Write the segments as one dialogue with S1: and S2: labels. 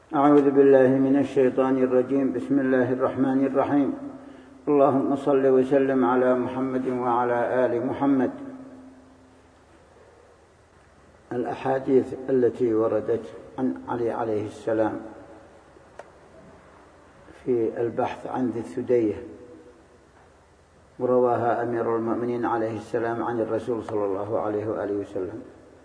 S1: أعوذ بالله من الشيطان الرجيم. بسم الله الرحمن الرحيم. اللهم صل وسلم على محمد وعلى آل محمد. الأحاديث التي وردت عن علي عليه السلام في البحث عن ذي الثدية ورواها أمير المؤمنين عليه السلام عن الرسول صلى الله عليه وآله وسلم.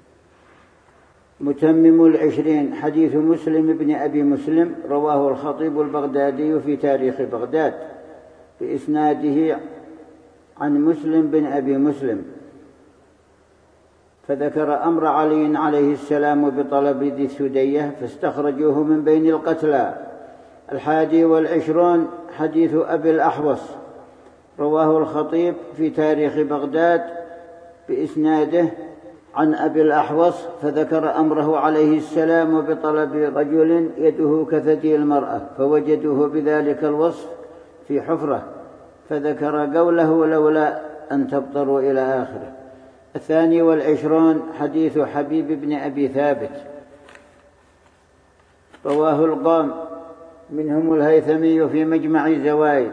S1: متمم 20 حديث مسلم بن أبي مسلم رواه الخطيب البغدادي في تاريخ بغداد بإسناده عن مسلم بن أبي مسلم، فذكر أمر علي عليه السلام بطلب ذي الثدية فاستخرجوه من بين القتلى. 21 حديث أبي الأحوص رواه الخطيب في تاريخ بغداد بإسناده عن أبي الأحوص فذكر أمره عليه السلام بطلب رجل يده كثدي المرأة فوجدوه بذلك الوصف في حفرة، فذكر قوله لولا أن تبطروا إلى آخره. 22 حديث حبيب بن أبي ثابت رواه القام منهم الهيثمي في مجمع الزوائد،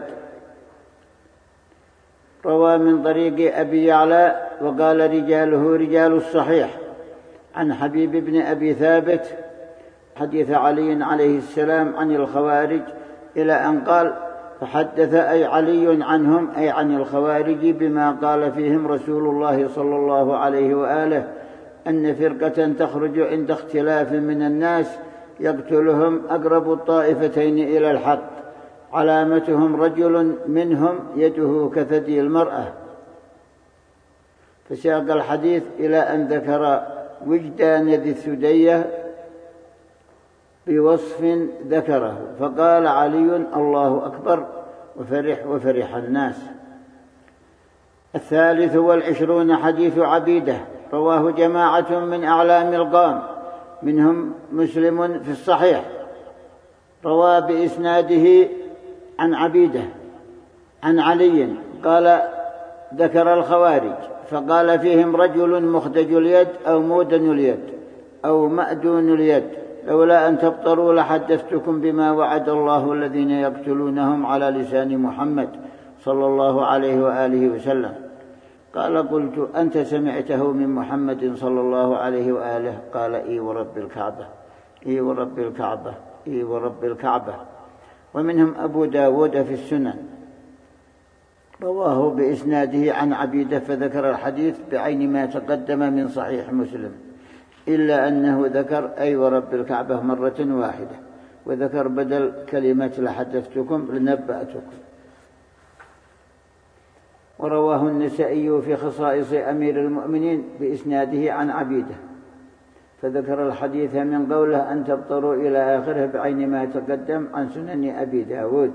S1: روى من طريق أبي يعلى وقال رجاله رجال الصحيح عن حبيب بن أبي ثابت حديث علي عليه السلام عن الخوارج إلى أن قال فحدث أي علي عنهم أي عن الخوارج بما قال فيهم رسول الله صلى الله عليه وآله أن فرقة تخرج عند اختلاف من الناس يقتلهم أقرب الطائفتين إلى الحق، علامتهم رجل منهم يده كثدي المرأة، فساق الحديث إلى أن ذكر وجدان ذي الثدية بوصف ذكره، فقال علي الله أكبر وفرح الناس. 23 حديث عبيدة رواه جماعة من أعلام القوم منهم مسلم في الصحيح، روى بإسناده عن عبيدة عن علي قال ذكر الخوارج فقال فيهم رجل مخدج اليد أو مودن اليد أو مأدون اليد لولا أن تبطروا لحدثتكم بما وعد الله الذين يقتلونهم على لسان محمد صلى الله عليه وآله وسلم. قال قلت أنت سمعته من محمد صلى الله عليه وآله؟ قال إي ورب الكعبة إي ورب الكعبة إي ورب الكعبة. ومنهم أبو داود في السنن رواه بإسناده عن عبيدة فذكر الحديث بعين ما تقدم من صحيح مسلم، إلا أنه ذكر أي ورب الكعبة مرة واحدة وذكر بدل كلمة لحدثتكم لنبأتكم. ورواه النسائي في خصائص أمير المؤمنين بإسناده عن عبيدة فذكر الحديث من قوله أن تبطروا إلى آخره بعين ما تقدم عن سنن أبي داود.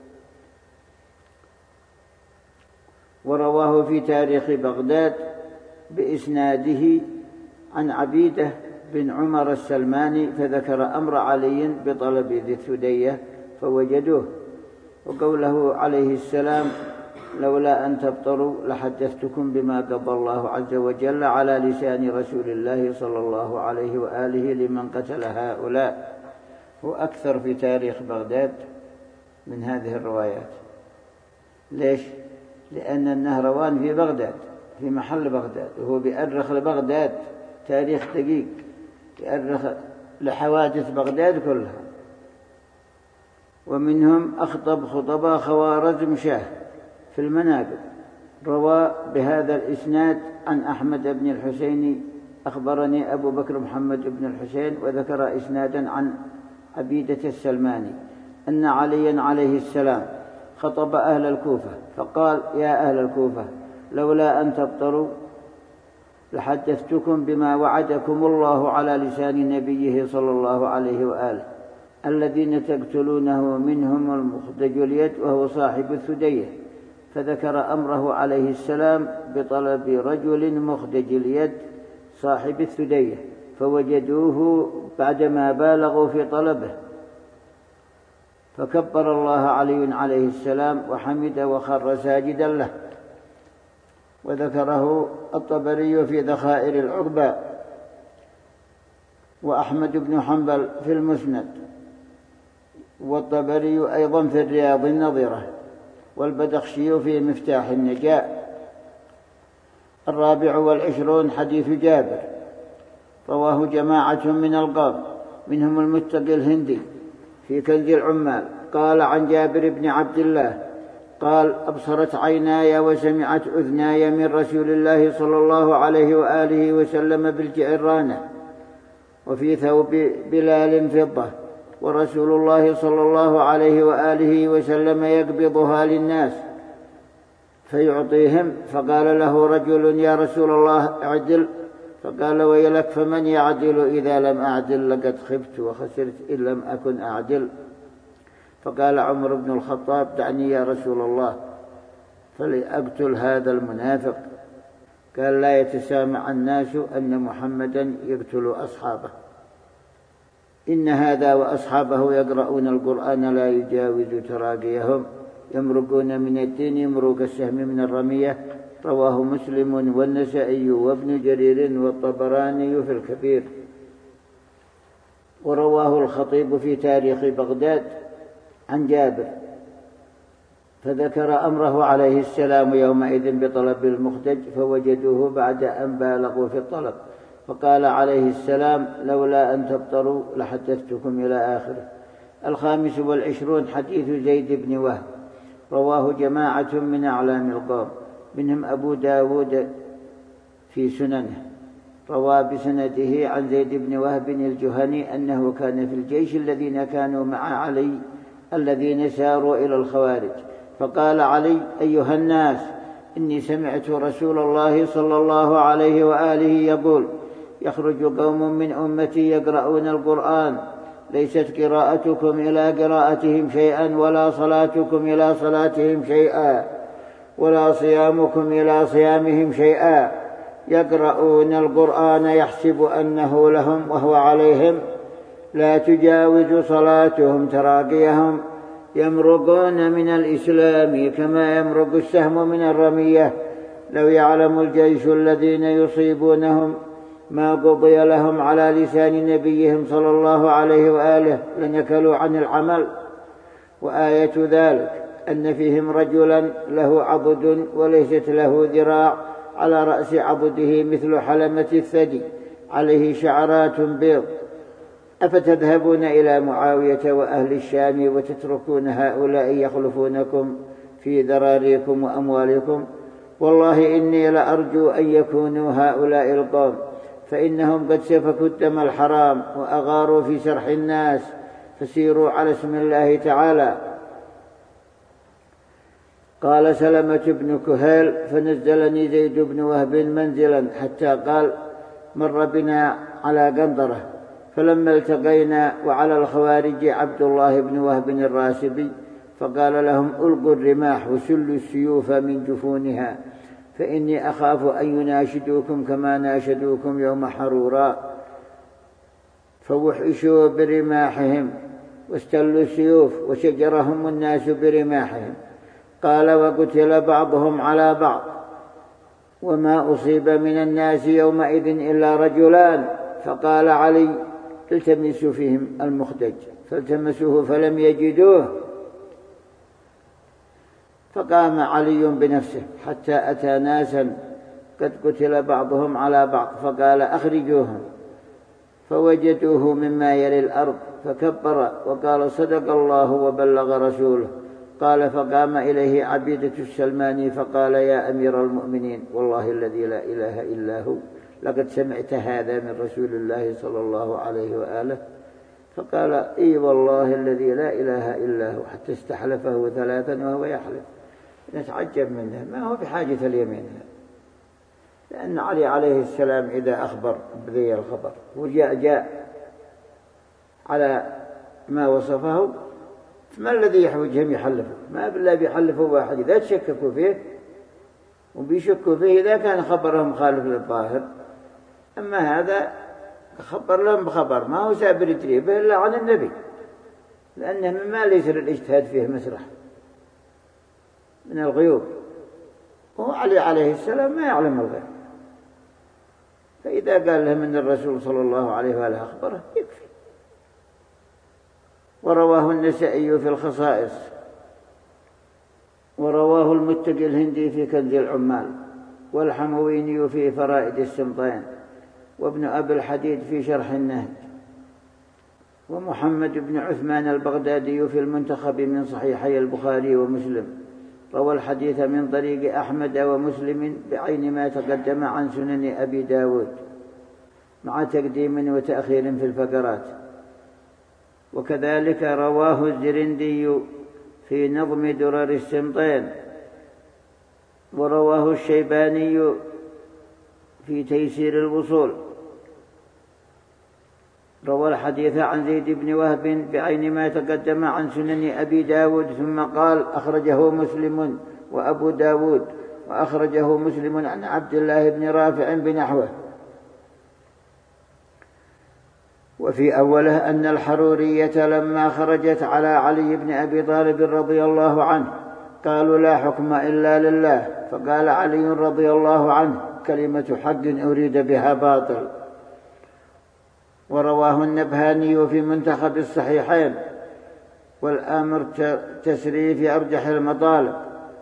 S1: ورواه في تاريخ بغداد بإسناده عن عبيدة بن عمر السلماني فذكر أمر علي بطلب ذي الثدية فوجدوه، وقوله عليه السلام لولا أن تبطروا لحدثتكم بما قضى الله عز وجل على لسان رسول الله صلى الله عليه وآله لمن قتل هؤلاء، هو أكثر في تاريخ بغداد من هذه الروايات. ليش؟ لأن النهروان في بغداد في محل بغداد وهو بيأرخ لبغداد تاريخ دقيق، بيأرخ لحوادث بغداد كلها. ومنهم أخطب خطباء خوارزم شاه في المناقب روى بهذا الإسناد عن أحمد بن الحسين أخبرني أبو بكر محمد بن الحسين وذكر إسنادا عن عبيدة السلماني أن عليا عليه السلام خطب أهل الكوفة فقال يا أهل الكوفة لولا أن تبطروا لحدثتكم بما وعدكم الله على لسان نبيه صلى الله عليه وآله الذين تقتلونه منهم المخدج اليد وهو صاحب الثدية، فذكر أمره عليه السلام بطلب رجل مخدج اليد صاحب الثدية فوجدوه بعدما بالغوا في طلبه، فكبر الله علي عليه السلام وحمد وخر ساجدا له. وذكره الطبري في ذخائر العقبى وأحمد بن حنبل في المسند والطبري أيضا في الرياض النظرة، والبدخشي في مفتاح النجاة. 24 حديث جابر، رواه جماعة من القوم منهم المتقي الهندي في كنز العمال، قال عن جابر بن عبد الله قال: أبصرت عيناي وسمعت أذناي من رسول الله صلى الله عليه وآله وسلم بالجعرانة، وفي ثوب بلال فضة، ورسول الله صلى الله عليه وآله وسلم يقبضها للناس فيعطيهم. فقال له رجل: يا رسول الله اعدل. فقال: ويلك، فمن يعدل إذا لم أعدل؟ لقد خبت وخسرت إن لم أكن أعدل. فقال عمر بن الخطاب: دعني يا رسول الله فلأقتل هذا المنافق. قال: لا يتسامع الناس أن محمدا يقتل أصحابه، إن هذا وأصحابه يقرؤون القرآن لا يجاوز تراقيهم، يمرقون من الدين مروق السهم من الرمية. رواه مسلم والنسائي وابن جرير والطبراني في الكبير. ورواه الخطيب في تاريخ بغداد عن جابر، فذكر أمره عليه السلام يومئذ بطلب المخدج، فوجدوه بعد أن بالغوا في الطلب، فقال عليه السلام: لولا أن تبطروا لحدثتكم إلى آخره. 25 حديث زيد بن وهب، رواه جماعة من أعلام القوم منهم أبو داود في سننه، روى بسنده عن زيد بن وهب الجهني أنه كان في الجيش الذين كانوا مع علي الذين ساروا إلى الخوارج، فقال علي: أيها الناس، إني سمعت رسول الله صلى الله عليه وآله يقول: يخرج قوم من أمتي يقرؤون القرآن، ليست قراءتكم إلى قراءتهم شيئا، ولا صلاتكم إلى صلاتهم شيئا، ولا صيامكم إلى صيامهم شيئا، يقرؤون القرآن يحسب أنه لهم وهو عليهم، لا تجاوز صلاتهم تراقيهم، يمرقون من الإسلام كما يمرق السهم من الرمية. لو يعلم الجيش الذين يصيبونهم ما قضي لهم على لسان نبيهم صلى الله عليه وآله لنكلوا عن العمل. وآية ذلك أن فيهم رجلا له عضد وليست له ذراع، على رأس عضده مثل حلمة الثدي، عليه شعرات بيض. أفتذهبون إلى معاوية وأهل الشام وتتركون هؤلاء يخلفونكم في ذراريكم وأموالكم؟ والله إني لأرجو أن يكونوا هؤلاء القوم، فإنهم قد سفكوا الدم الحرام وأغاروا في سرح الناس، فسيروا على اسم الله تعالى. قال سلمة بن كهيل: فنزلني زيد بن وهب منزلا حتى قال: مر بنا على قنطرة، فلما التقينا وعلى الخوارج عبد الله بن وهب الراسبي، فقال لهم: ألقوا الرماح وسلوا السيوف من جفونها، فإني أخاف أن يناشدوكم كما ناشدوكم يوم حرورا. فوحشوا برماحهم واستلوا السيوف وشجرهم الناس برماحهم. قال: وقتل بعضهم على بعض، وما أصيب من الناس يومئذ إلا رجلان. فقال علي: التمسوا فيهم المخدج، فالتمسوه فلم يجدوه، فقام علي بنفسه حتى أتى ناسا قد قتل بعضهم على بعض، فقال: أخرجوهم، فوجدوه مما يلي الأرض، فكبر وقال: صدق الله وبلغ رسوله. قال: فقام إليه عبيدة السلماني فقال: يا أمير المؤمنين، والله الذي لا إله إلا هو، لقد سمعت هذا من رسول الله صلى الله عليه وآله؟ فقال: إي والله الذي لا إله إلا هو، حتى استحلفه 3 وهو يحلف. نتعجب منه، ما هو بحاجة اليمين، لأن علي عليه السلام إذا أخبر بذي الخبر وجاء على ما وصفه، ما الذي يحوجهم يحلفوا؟ ما بالله بيحلفوا واحد إذا تشككوا فيه، وبيشكوا فيه إذا كان خبرهم خالف للظاهر. أما هذا خبر لهم بخبر ما هو سابر يدري به إلا عن النبي، لأنه مما ليس للاجتهاد فيه مسرح من الغيوب، وهو علي عليه السلام ما يعلم الغيب، فإذا قال لهم أن الرسول صلى الله عليه وآله أخبره يكفي. ورواه النسائي في الخصائص، ورواه المتقي الهندي في كنز العمال، والحمويني في فرائد السمطين، وابن أبي الحديد في شرح النهج، ومحمد بن عثمان البغدادي في المنتخب من صحيحي البخاري ومسلم. روى الحديث من طريق أحمد ومسلم بعين ما تقدم عن سنن أبي داود، مع تقديم وتأخير في الفقرات. وكذلك رواه الزرندي في نظم درر السمطين، ورواه الشيباني في تيسير الوصول. روى الحديث عن زيد بن وهب بعين ما تقدم عن سنن أبي داود، ثم قال أخرجه مسلم وأبو داود، وأخرجه مسلم عن عبد الله بن رافع بنحوه. وفي أوله أن الحرورية لما خرجت على علي بن أبي طالب رضي الله عنه قالوا لا حكم إلا لله، فقال علي رضي الله عنه كلمة حق أريد بها باطل. ورواه النبهاني في منتخب الصحيحين، والأمر تسري في أرجح المطالب.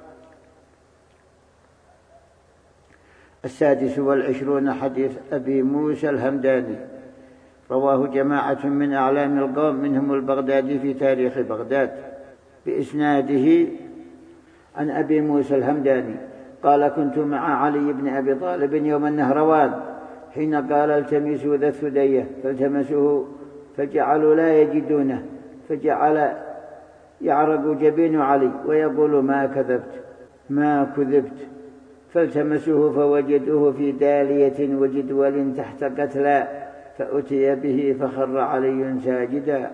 S1: 26 حديث أبي موسى الهمداني، رواه جماعة من أعلام القوم منهم البغدادي في تاريخ بغداد بإسناده عن أبي موسى الهمداني قال كنت مع علي بن أبي طالب يوم النهروان حين قال التمسوا ذا الثدية، فالتمسوه فجعلوا لا يجدونه، فجعل يعرق جبين علي ويقول ما كذبت، فالتمسوه فوجدوه في دالية وجدول تحت قتلى، فأتي به فخر علي ساجدا.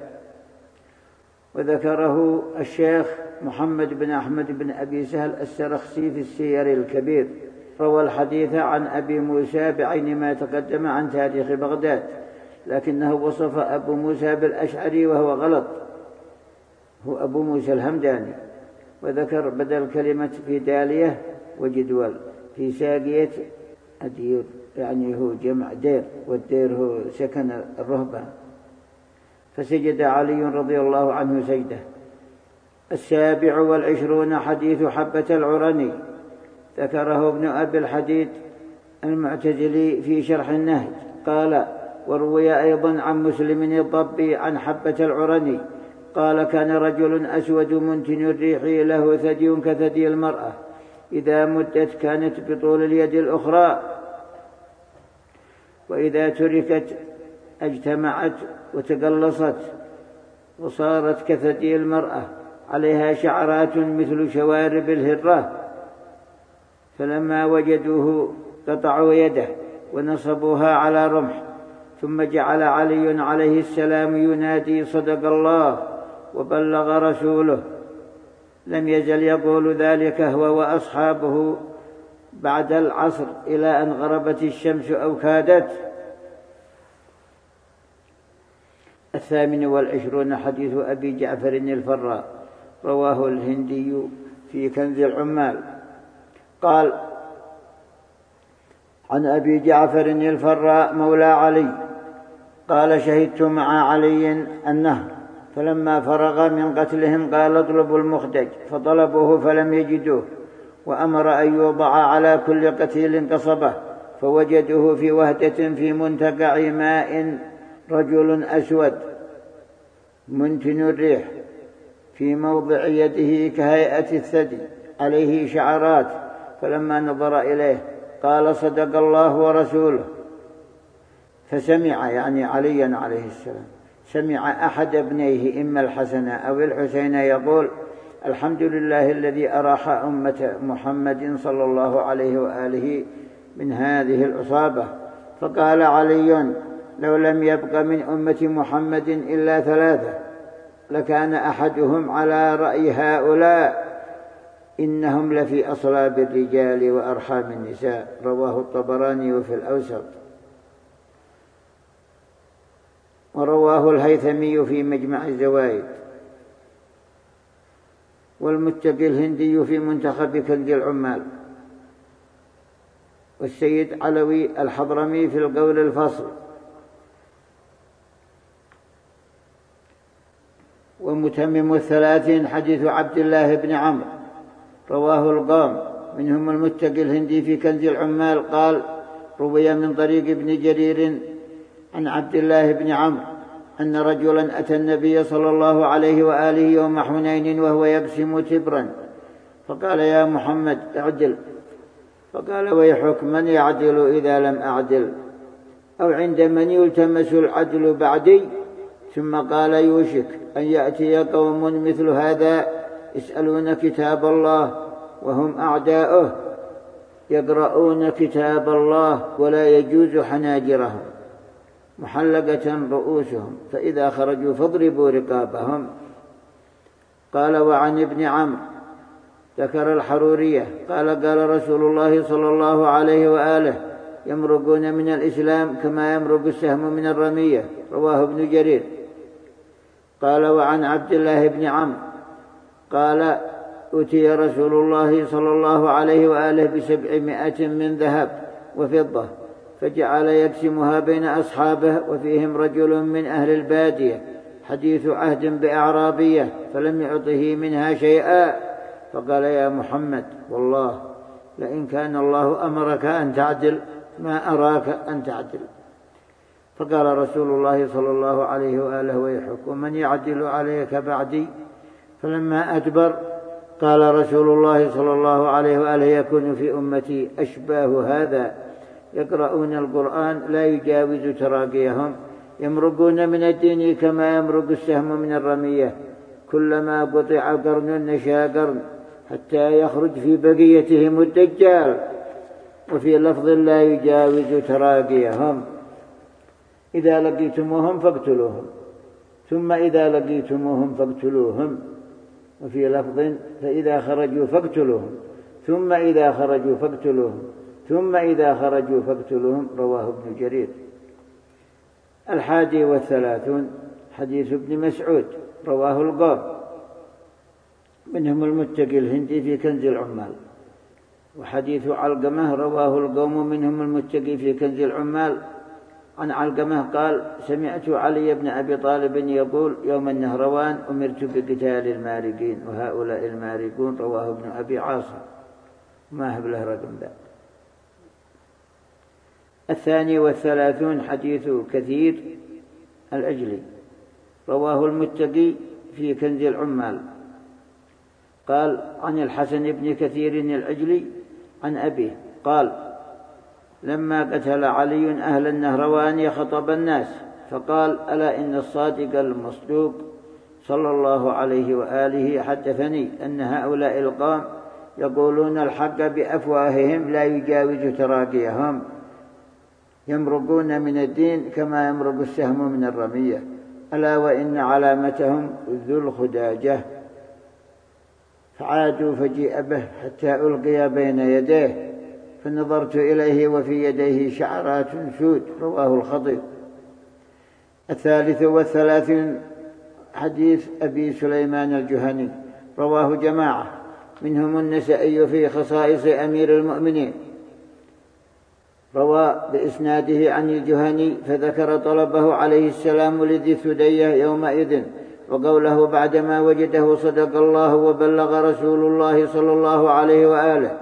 S1: وذكره الشيخ محمد بن أحمد بن أبي سهل السرخسي في السير الكبير. روى الحديث عن أبي موسى بعين ما تقدم عن تاريخ بغداد، لكنه وصف أبو موسى بالأشعري وهو غلط، هو أبو موسى الهمداني، وذكر بدل كلمة في دالية وجدول في ساقية أدير، يعني هو جمع دير، والدير هو سكن الرهبان. فسجد علي رضي الله عنه سجده. 27 حديث حبة العرني، ذكره ابن أبي الحديد المعتزلي في شرح النهج قال وروي أيضا عن مسلم الضبي عن حبة العرني قال كان رجل أسود منتن الريح له ثدي كثدي المرأة، إذا مدت كانت بطول اليد الأخرى، وإذا تركت اجتمعت وتقلصت وصارت كثدي المرأة، عليها شعرات مثل شوارب الهرة. فلما وجدوه قطعوا يده ونصبوها على رمح، ثم جعل علي عليه السلام ينادي صدق الله وبلغ رسوله. لم يزل يقول ذلك هو وأصحابه بعد العصر إلى أن غربت الشمس أو كادت. 28 حديث أبي جعفر الفراء، رواه الهندي في كنز العمال قال عن أبي جعفر الفراء مولى علي قال شهدت مع علي النهر، فلما فرغ من قتلهم قال اطلبوا المخدج، فطلبوه فلم يجدوه، وأمر أن يوضع على كل قتيل قصبة، فوجدوه في وهدة في منتقع ماء رجل أسود منتن الريح في موضع يده كهيئة الثدي عليه شعرات، فلما نظر إليه قال صدق الله ورسوله. فسمع يعني عليا عليه السلام سمع أحد ابنيه إما الحسن أو الحسين يقول الحمد لله الذي أراح أمة محمد صلى الله عليه وآله من هذه العصابة. فقال علي لو لم يبق من أمة محمد إلا 3 لكان أحدهم على رأي هؤلاء إنهم لفي أصلاب الرجال وأرحام النساء. رواه الطبراني في الأوسط، ورواه الهيثمي في مجمع الزوائد، والمتقي الهندي في منتخب كنز العمال، والسيد علوي الحضرمي في القول الفصل. ومتمم 30 حديث عبد الله بن عمرو رواه القوم منهم المتقي الهندي في كنز العمال قال روي من طريق ابن جرير عن عبد الله بن عمرو أن رجلا أتى النبي صلى الله عليه وآله يوم حنين وهو يقسم تبرا فقال يا محمد اعدل. فقال ويحك من يعدل إذا لم أعدل أو عند من يلتمس العدل بعدي. ثم قال يوشك أن يأتي قوم مثل هذا يسألون كتاب الله وهم أعداؤه يقرؤون كتاب الله ولا يجوز حناجرهم محلقة رؤوسهم فإذا خرجوا فاضربوا رقابهم. قال وعن ابن عمرو ذكر الحرورية قال قال رسول الله صلى الله عليه وآله يمرقون من الإسلام كما يمرق السهم من الرمية رواه ابن جرير. قال وعن عبد الله بن عمرو قال أتي رسول الله صلى الله عليه وآله ب700 من ذهب وفضة فجعل يقسمها بين أصحابه وفيهم رجل من أهل البادية حديث عهد بأعرابية فلم يعطه منها شيئا. فقال يا محمد والله لئن كان الله أمرك أن تعدل ما أراك أن تعدل. فقال رسول الله صلى الله عليه وآله ويحك ومن يعدل عليك بعدي. فلما أدبر قال رسول الله صلى الله عليه وآله يكون في أمتي أشباه هذا يقرؤون القرآن لا يجاوز تراقيهم يمرقون من الدين كما يمرق السهم من الرمية كلما قطع قرن نشا قرن حتى يخرج في بقيتهم الدجال. وفي لفظ لا يجاوز تراقيهم إذا لقيتموهم فاقتلوهم ثم إذا لقيتموهم فاقتلوهم. وفي لفظ فإذا خرجوا فاقتلوهم ثم إذا خرجوا فاقتلوهم ثم إذا خرجوا فاقتلوهم رواه ابن جرير. 31 حديث ابن مسعود رواه القوم منهم المتقي الهندي في كنز العمال. وحديث علقمة رواه القوم منهم المتقي في كنز العمال عن علقمة قال سمعت علي بن أبي طالب يقول يوم النهروان أمرت بقتال المارقين وهؤلاء المارقون رواه ابن أبي عاصم ما هب له رقم ذا. 32 حديث كثير العجلي رواه المتقي في كنز العمال قال عن الحسن بن كثير العجلي عن أبيه قال لما قتل علي أهل النهروان خطب الناس فقال ألا إن الصادق المصدوق صلى الله عليه وآله حدثني أن هؤلاء القوم يقولون الحق بأفواههم لا يجاوز تراقيهم يمرقون من الدين كما يمرق السهم من الرمية ألا وإن علامتهم ذو الخداجة. فعادوا فجيء به حتى ألقي بين يديه فنظرت إليه وفي يديه شعرات سود رواه الخطيب. 33 حديث أبي سليمان الجهني رواه جماعة منهم النسائي في خصائص أمير المؤمنين روى بإسناده عن الجهني فذكر طلبه عليه السلام لذي ثدية يومئذ وقوله بعدما وجده صدق الله وبلغ رسول الله صلى الله عليه وآله.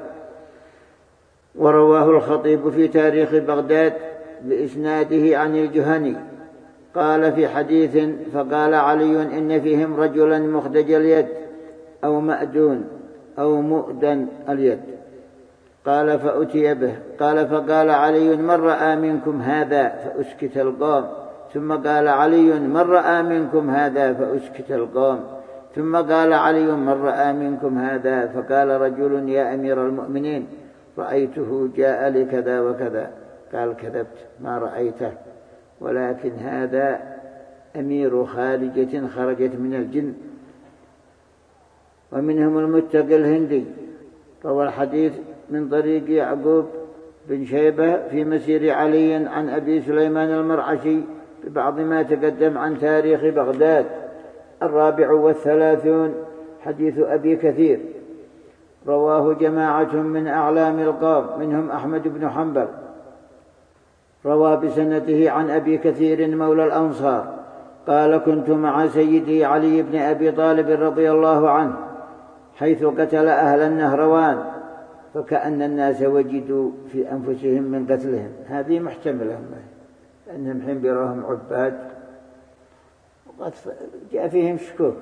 S1: ورواه الخطيب في تاريخ بغداد بإسناده عن الجهني قال في حديث فقال علي إن فيهم رجلا مخدج اليد أو مأدون أو مؤدن اليد قال فأتي به قال فقال علي من رأى منكم هذا فأسكت القوم ثم قال علي من رأى منكم هذا فأسكت القوم ثم قال علي من رأى منكم هذا فقال رجل يا أمير المؤمنين رأيته جاء لكذا وكذا قال كذبت ما رأيته ولكن هذا أمير خارجة خرجت من الجن. ومنهم المتقي الهندي روى الحديث من طريق يعقوب بن شيبة في مسير علي عن أبي سليمان المرعشي ببعض ما تقدم عن تاريخ بغداد. 34 حديث أبي كثير رواه جماعة من أعلام القوم منهم أحمد بن حنبل روى بسنته عن أبي كثير مولى الأنصار قال كنت مع سيدي علي بن أبي طالب رضي الله عنه حيث قتل أهل النهروان، فكأن الناس وجدوا في أنفسهم من قتلهم. هذه محتملة لأنهم حين بيراهم عباد وقد جاء فيهم شكوك.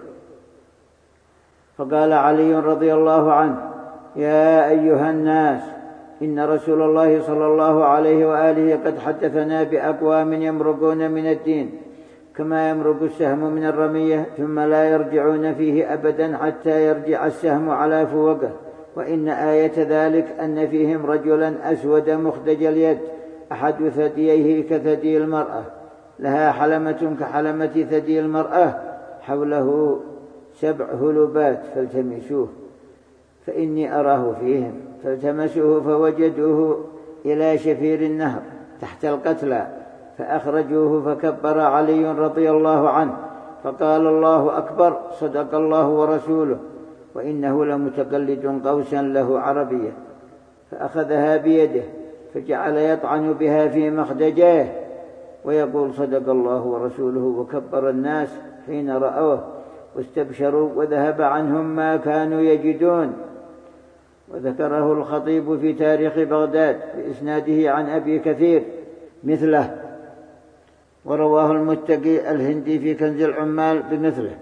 S1: فقال علي رضي الله عنه: يا أيها الناس، إن رسول الله صلى الله عليه وآله قد حدثنا بأقوام يمرقون من الدين كما يمرق السهم من الرمية، ثم لا يرجعون فيه أبدا حتى يرجع السهم على فوقه. وإن آية ذلك أن فيهم رجلا أسود مخدج اليد أحد ثدييه كثدي المرأة، لها حلمة كحلمة ثدي المرأة، حوله 7 هلبات فالتمسوه، فإني أراه فيهم. فالتمسوه فوجدوه إلى شفير النهر تحت القتلى، فأخرجوه فكبر علي رضي الله عنه فقال: الله أكبر، صدق الله ورسوله، وإنه لمتقلد قوسا له عربية. فأخذها بيده فجعل يطعن بها في مخدجاه ويقول: صدق الله ورسوله، وكبر الناس حين رأوه واستبشروا وذهب عنهم ما كانوا يجدون. وذكره الخطيب في تاريخ بغداد بإسناده عن أبي كثير مثله، ورواه المتقي الهندي في كنز العمال بمثله.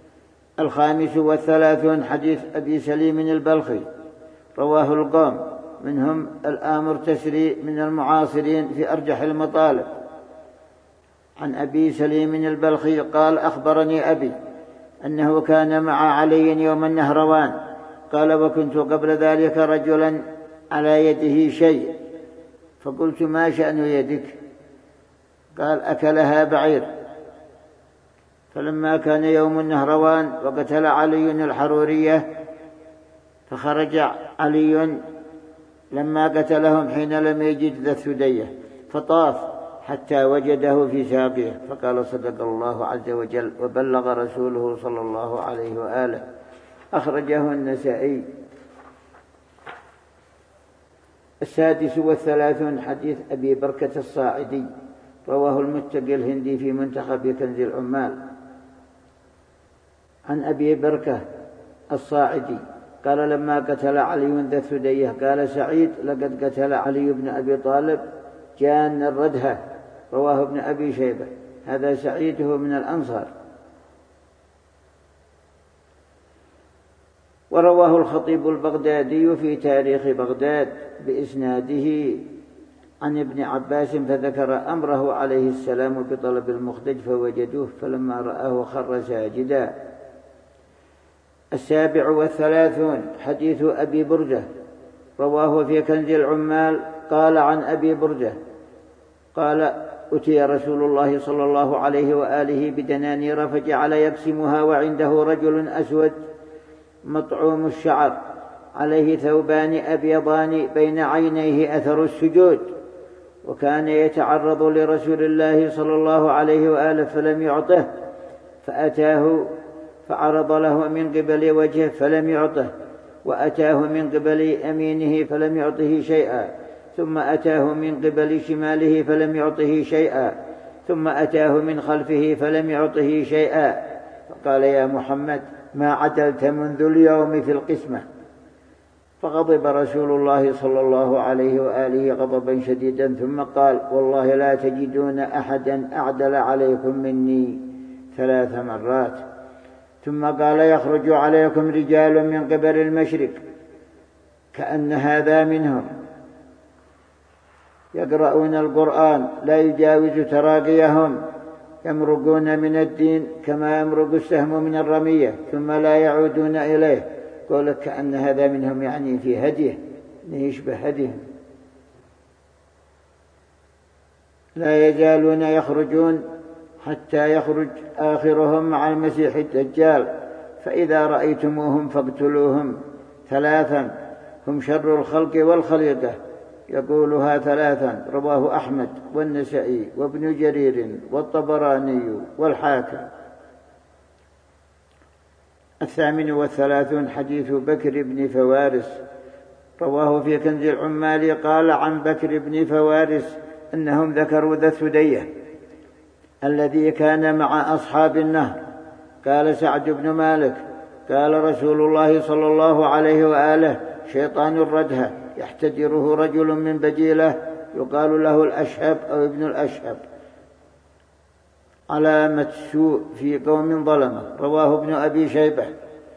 S1: 35 حديث أبي سليم البلخي، رواه القوم، منهم الآمر تسري من المعاصرين في أرجح المطالب، عن أبي سليم البلخي قال: أخبرني أبي أنه كان مع علي يوم النهروان، قال: وكنت قبل ذلك رجلا على يده شيء، فقلت: ما شأن يدك؟ قال: أكلها بعير. فلما كان يوم النهروان وقتل علي الحرورية، فخرج علي لما قتلهم حين لم يجد ذا الثدية، فطاف حتى وجده في ساقيه، فقال: صدق الله عز وجل وبلغ رسوله صلى الله عليه وآله. أخرجه النسائي. 36 حديث أبي بركة الصاعدي، رواه المتقي الهندي في منتخب كنز العمال، عن أبي بركة الصاعدي قال: لما قتل علي ذا الثدية قال سعيد: لقد قتل علي بن أبي طالب جان الردهة، رواه ابن أبي شيبة. هذا سعيد هو من الأنصار. ورواه الخطيب البغدادي في تاريخ بغداد بإسناده عن ابن عباس، فذكر أمره عليه السلام بطلب المخدج فوجدوه، فلما رآه خر ساجدا. 37 حديث أبي برجة، رواه في كنز العمال قال: عن أبي برجة قال: أتي رسول الله صلى الله عليه وآله بدنانير فجعل يقسمها، وعنده رجل أسود مطعوم الشعر عليه ثوبان أبيضان بين عينيه أثر السجود، وكان يتعرض لرسول الله صلى الله عليه وآله فلم يعطه، فأتاه فعرض له من قبل وجهه فلم يعطه، وأتاه من قبل يمينه فلم يعطه شيئا، ثم أتاه من قبل شماله فلم يعطه شيئا، ثم أتاه من خلفه فلم يعطه شيئا، فقال: يا محمد، ما عدلت منذ اليوم في القسمة. فغضب رسول الله صلى الله عليه وآله غضبا شديدا، ثم قال: والله لا تجدون أحدا أعدل عليكم مني 3 مرات. ثم قال: يخرج عليكم رجال من قبل المشرق كأن هذا منهم، يقرؤون القرآن لا يجاوز تراقيهم، يمرقون من الدين كما يمرق السهم من الرمية، ثم لا يعودون إليه. قال: كأن هذا منهم، يعني في هديه، يشبه هديهم. لا يزالون يخرجون حتى يخرج آخرهم مع المسيح الدجال، فإذا رأيتموهم فاقتلوهم 3، هم شر الخلق والخليقة. يقولها 3، رواه أحمد والنسائي وابن جرير والطبراني والحاكم. 38 حديث بكر بن فوارس، رواه في كنز العمال قال: عن بكر بن فوارس أنهم ذكروا ذا الثدية الذي كان مع أصحاب النهر. قال سعد بن مالك قال رسول الله صلى الله عليه وآله: شيطان ردها يحتجره رجل من بجيلة يقال له الأشهب أو ابن الأشهب، علامة سوء في قوم ظلمة. رواه ابن أبي شيبة.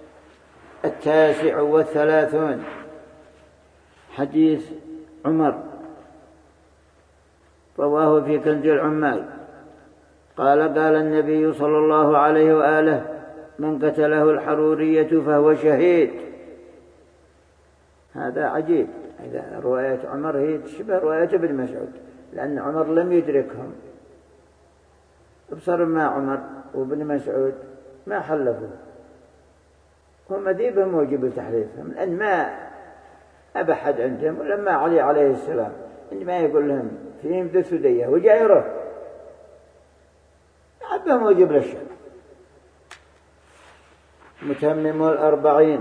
S1: 39 حديث عمر، رواه في كنز العمال. قال النبي صلى الله عليه وآله: من قتله الحرورية فهو شهيد. هذا عجيب، إذا رواية عمر هي تشبه رواية ابن مسعود، لأن عمر لم يدركهم. ابصر ما عمر وابن مسعود ما حلفوا، هم ذيبه موجب لتحليفهم، لأن ما أبحد عندهم. ولما علي عليه السلام عندما يقول لهم فيهم ذو ثدية وجايره عبه موجب للشك. متمم 40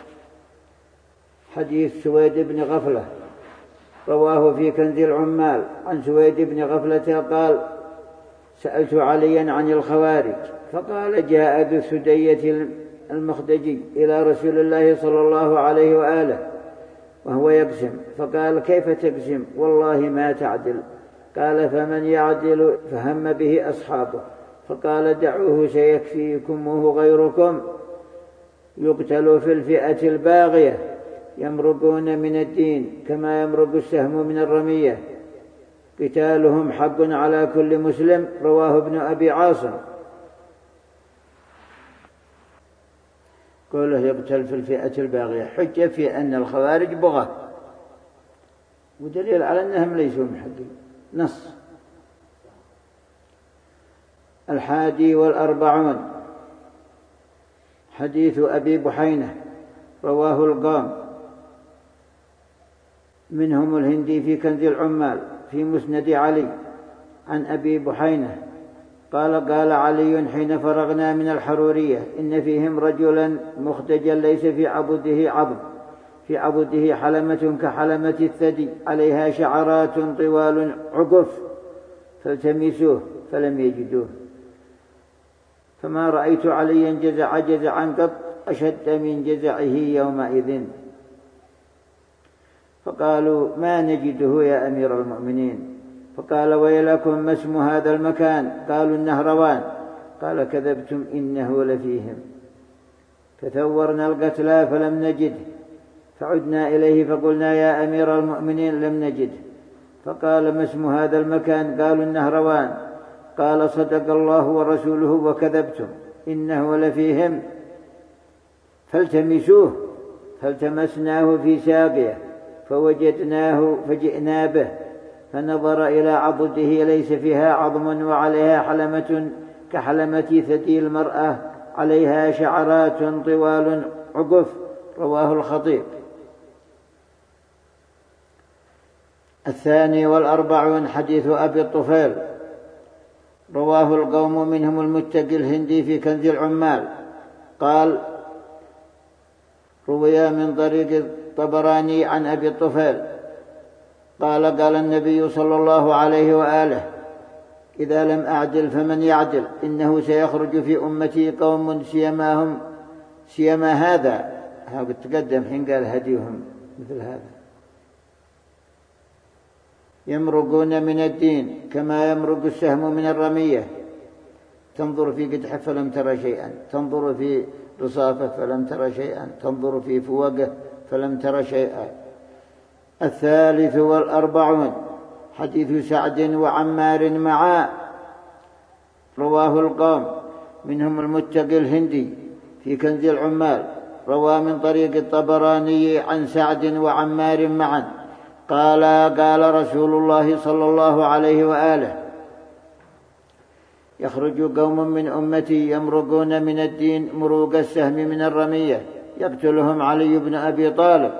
S1: حديث سويد بن غفلة، رواه في كنز العمال. عن سويد بن غفلة قال: سألت عليا عن الخوارج فقال: جاء ذو الثدية المخدجي إلى رسول الله صلى الله عليه وآله وهو يقسم، فقال: كيف تقسم؟ والله ما تعدل. قال: فمن يعدل؟ فهم به أصحابه، فقال: دعوه سيكفيكمه غيركم، يقتل في الفئة الباغية، يمرقون من الدين كما يمرق السهم من الرمية، قتالهم حق على كل مسلم. رواه ابن أبي عاصم. قوله يقتل في الفئة الباغية حجة في أن الخوارج بغاة، ودليل على أنهم ليسوا محقين، نص. 41 حديث أبي بحينة، رواه القام، منهم الهندي في كنز العمال. في مسند علي عن أبي بحينة قال علي حين فرغنا من الحرورية: إن فيهم رجلا مخدجا ليس في عبده عظم، في عبده حلمة كحلمة الثدي، عليها شعرات طوال عقف، فالتمسوه فلم يجدوه. فما رأيت عليا جزعا قط أشد من جزعه يومئذ. فقالوا: ما نجده يا أمير المؤمنين. فقال: ويلكم، ما اسم هذا المكان؟ قالوا: النهروان. قال: كذبتم، إنه لفيهم. فثورنا القتلى فلم نجده، فعدنا إليه فقلنا: يا أمير المؤمنين، لم نجده. فقال: ما اسم هذا المكان؟ قالوا: النهروان. قال: صدق الله ورسوله وكذبتم، إنه لفيهم. فالتمسوه. فالتمسناه في ساقيه فوجدناه فجئنا به، فنظر إلى عضده ليس فيها عظم، وعليها حلمة كحلمة ثدي المرأة، عليها شعرات طوال عقف. رواه الخطيب. 42 حديث أبي الطفيل، رواه القوم، منهم المتقي الهندي في كنز العمال. قال: روي من طريق الطبراني عن أبي الطفيل قال النبي صلى الله عليه وآله: إذا لم أعدل فمن يعدل؟ إنه سيخرج في أمتي قوم سيما هذا تقدم حين قال هديهم مثل هذا، يمرقون من الدين كما يمرق السهم من الرمية، تنظر في قدح فلم تر شيئا، تنظر في رصافة فلم تر شيئا، تنظر في فوقه فلم تر شيئا. 43 حديث سعد وعمار معا، رواه القوم، منهم المتقي الهندي في كنز العمال. روى من طريق الطبراني عن سعد وعمار معا قال رسول الله صلى الله عليه وآله: يخرج قوم من أمتي يمرقون من الدين مروق السهم من الرمية، يقتلهم علي بن أبي طالب.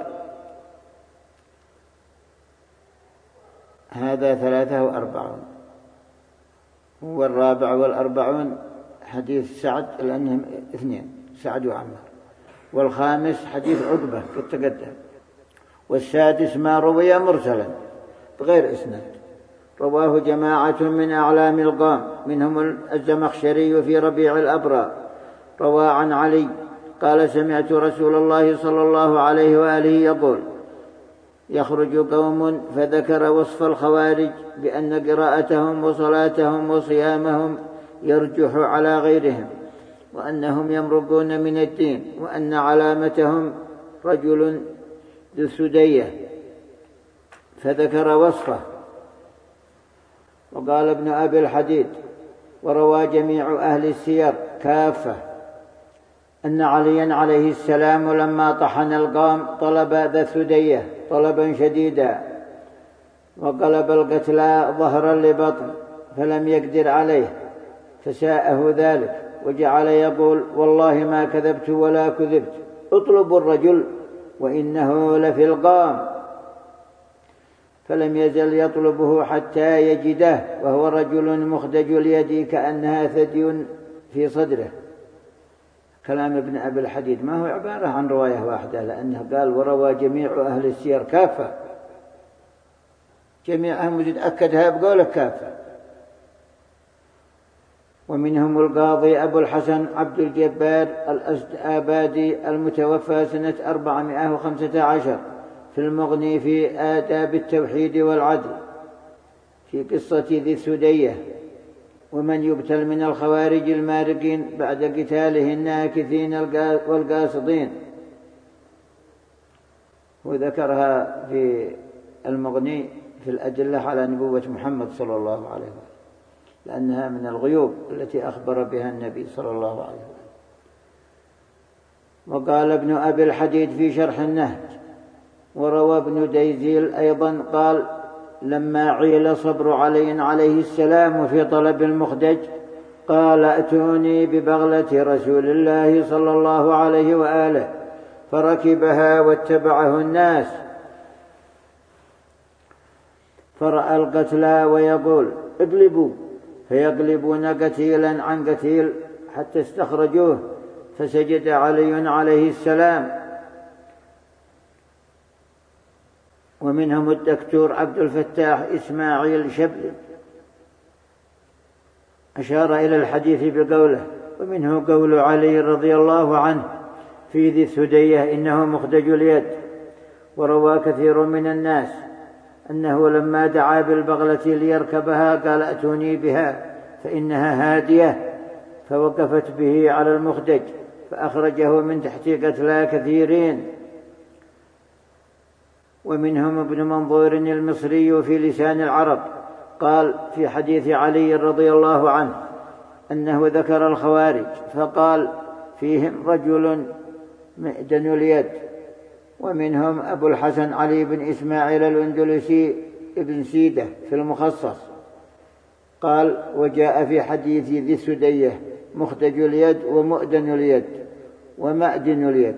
S1: هذا 43. والرابع 40 حديث سعد، لأنهم 2، سعد وعمار. والخامس حديث عقبة كالتقدم. والسادس ما روي مرسلا بغير إسناد، رواه جماعة من أعلام القوم منهم الزمخشري في ربيع الأبرار. روى عن علي قال سمعت رسول الله صلى الله عليه وآله يقول يخرج قوم فذكر وصف الخوارج بأن قراءتهم وصلاتهم وصيامهم يرجح على غيرهم وأنهم يمرقون من الدين وأن علامتهم رجل ذو سدية فذكر وصفه. وقال ابن أبي الحديد وروى جميع أهل السير كافة أن عليا عليه السلام لما طحن القوم طلب ذا سدية طلبا شديدا وقلب القتلى ظهرا لبطن فلم يقدر عليه فساءه ذلك وجعل يقول والله ما كذبت ولا كذبت اطلبوا الرجل وإنه لفي القوم. فلم يزل يطلبه حتى يجده وهو رجل مخدج اليد كأنها ثدي في صدره. كلام ابن أبي الحديد ما هو عبارة عن رواية واحدة لأنه قال وروى جميع أهل السير كافة جميعهم يتأكدها بقوله كافة. ومنهم القاضي أبو الحسن عبد الجبار الآبادي المتوفى سنة 415 في المغني في آداب التوحيد والعدل في قصة ذي السدية ومن يبتل من الخوارج المارقين بعد قتاله الناكثين والقاصدين وذكرها في المغني في الأدلة على نبوة محمد صلى الله عليه وسلم لأنها من الغيوب التي أخبر بها النبي صلى الله عليه وسلم. وقال ابن أبي الحديد في شرح النهج وروى ابن ديزيل أيضا قال لما عيل صبر علي عليه السلام في طلب المخدج قال ائتوني ببغلة رسول الله صلى الله عليه وآله فركبها واتبعه الناس فرأى القتلى ويقول اقلبوا فيقلبون قتيلا عن قتيل حتى استخرجوه فسجد علي عليه السلام. ومنهم الدكتور عبد الفتاح إسماعيل شبل أشار إلى الحديث بقوله ومنه قول علي رضي الله عنه في ذي السدية إنه مخدج اليد. وروى كثير من الناس أنه لما دعا بالبغلة ليركبها قال ائتوني بها فإنها هادية فوقفت به على المخدج فأخرجه من تحت قتلى كثيرين. ومنهم ابن منظور المصري في لسان العرب قال في حديث علي رضي الله عنه أنه ذكر الخوارج فقال فيهم رجل مئدن اليد. ومنهم أبو الحسن علي بن إسماعيل الأندلسي ابن سيدة في المخصص قال وجاء في حديث ذي السدية مخدج اليد ومؤدن اليد ومأدن اليد.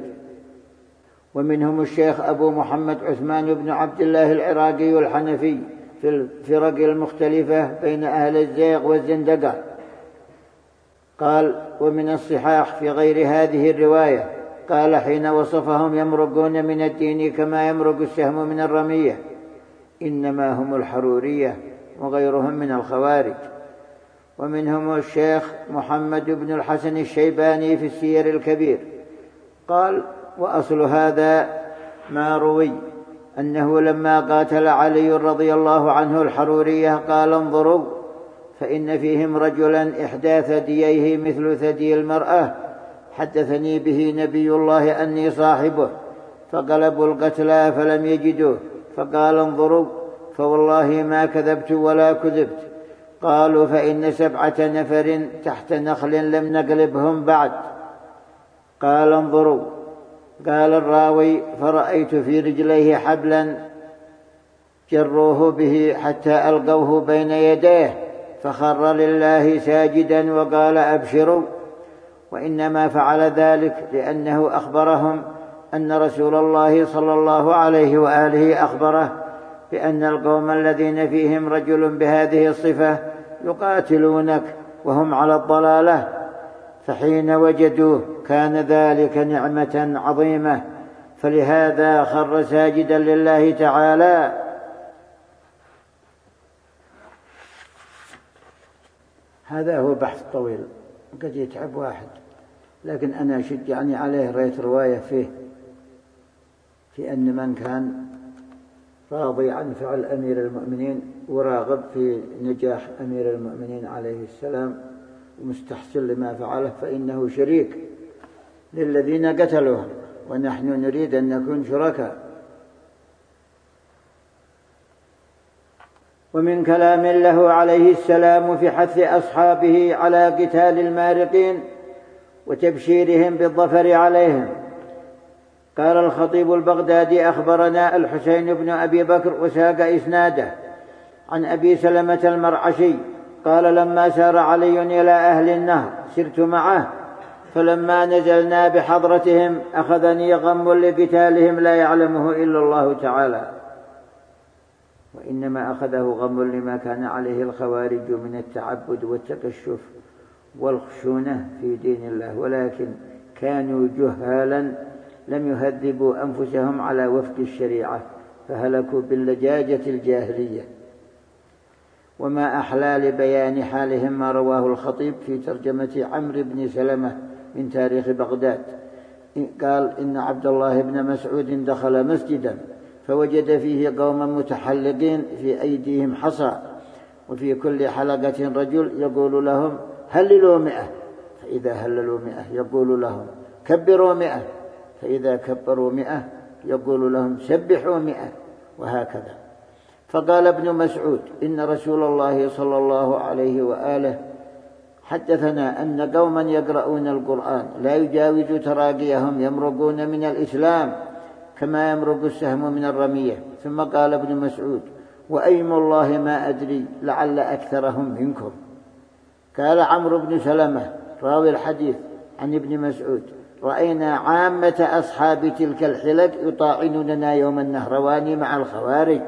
S1: ومنهم الشيخ أبو محمد عثمان بن عبد الله العراقي الحنفي في الفرق المختلفة بين أهل الزيغ والزندقة قال ومن الصحاح في غير هذه الرواية قال حين وصفهم يمرقون من الدين كما يمرق السهم من الرمية إنما هم الحرورية وغيرهم من الخوارج. ومنهم الشيخ محمد بن الحسن الشيباني في السير الكبير قال وأصل هذا ما روي أنه لما قاتل علي رضي الله عنه الحرورية قال انظروا فإن فيهم رجلا إحدى ثدييه مثل ثدي المرأة حدثني به نبي الله أني صاحبه فقلبوا القتلى فلم يجدوه فقال انظروا فوالله ما كذبت ولا كذبت. قالوا فإن 7 نفر تحت نخل لم نقلبهم بعد. قال انظروا. قال الراوي فرأيت في رجليه حبلا جروه به حتى ألقوه بين يديه فخر لله ساجدا وقال أبشروا. وإنما فعل ذلك لأنه أخبرهم أن رسول الله صلى الله عليه وآله أخبره بأن القوم الذين فيهم رجل بهذه الصفة يقاتلونك وهم على الضلالة فحين وجدوه كان ذلك نعمة عظيمة فلهذا خر ساجدا لله تعالى. هذا هو بحث طويل قد يتعب واحد، لكن أنا شجعني عليه رأيت رواية فيه في أن من كان راضي عن فعل أمير المؤمنين وراغب في نجاح أمير المؤمنين عليه السلام ومستحسن لما فعله فإنه شريك للذين قتلوهم، ونحن نريد أن نكون شركاء. ومن كلام له عليه السلام في حث أصحابه على قتال المارقين وتبشيرهم بالظفر عليهم. قال الخطيب البغدادي: أخبرنا الحسين بن أبي بكر وساق إسناده عن أبي سلمة المرعشي قال: لما سار علي إلى أهل النهر سرت معه، فلما نزلنا بحضرتهم أخذني غم لقتالهم لا يعلمه إلا الله تعالى، وإنما أخذه غم لما كان عليه الخوارج من التعبد والتكشف والخشونة في دين الله، ولكن كانوا جهالا لم يهذبوا أنفسهم على وفق الشريعة فهلكوا باللجاجة الجاهلية. وما أحلى لبيان حالهم ما رواه الخطيب في ترجمة عمرو بن سلمة من تاريخ بغداد. قال: إن عبد الله بن مسعود دخل مسجدا فوجد فيه قوما متحلقين في أيديهم حصى، وفي كل حلقة رجل يقول لهم: هللوا 100، فإذا هللوا 100 يقول لهم: كبروا 100، فإذا كبروا 100 يقول لهم: سبحوا 100، وهكذا. فقال ابن مسعود: إن رسول الله صلى الله عليه وآله حدثنا أن قوما يقرؤون القرآن لا يجاوز تراقيهم يمرقون من الإسلام كما يمرق السهم من الرمية. ثم قال ابن مسعود: وأيم الله ما أدري لعل أكثرهم منكم. قال عمرو بن سلمة راوي الحديث عن ابن مسعود: رأينا عامة أصحاب تلك الحلق يطاعنوننا يوم النهروان مع الخوارج.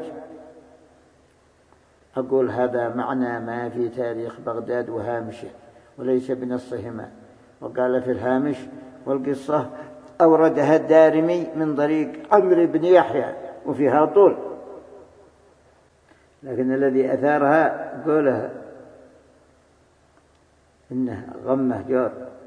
S1: أقول هذا معنى ما في تاريخ بغداد وهامشه وليس بنصهما. وقال في الهامش: والقصة أوردها الدارمي من طريق عمرو بن يحيى وفيها طول، لكن الذي أثارها قوله إنه غمه جار.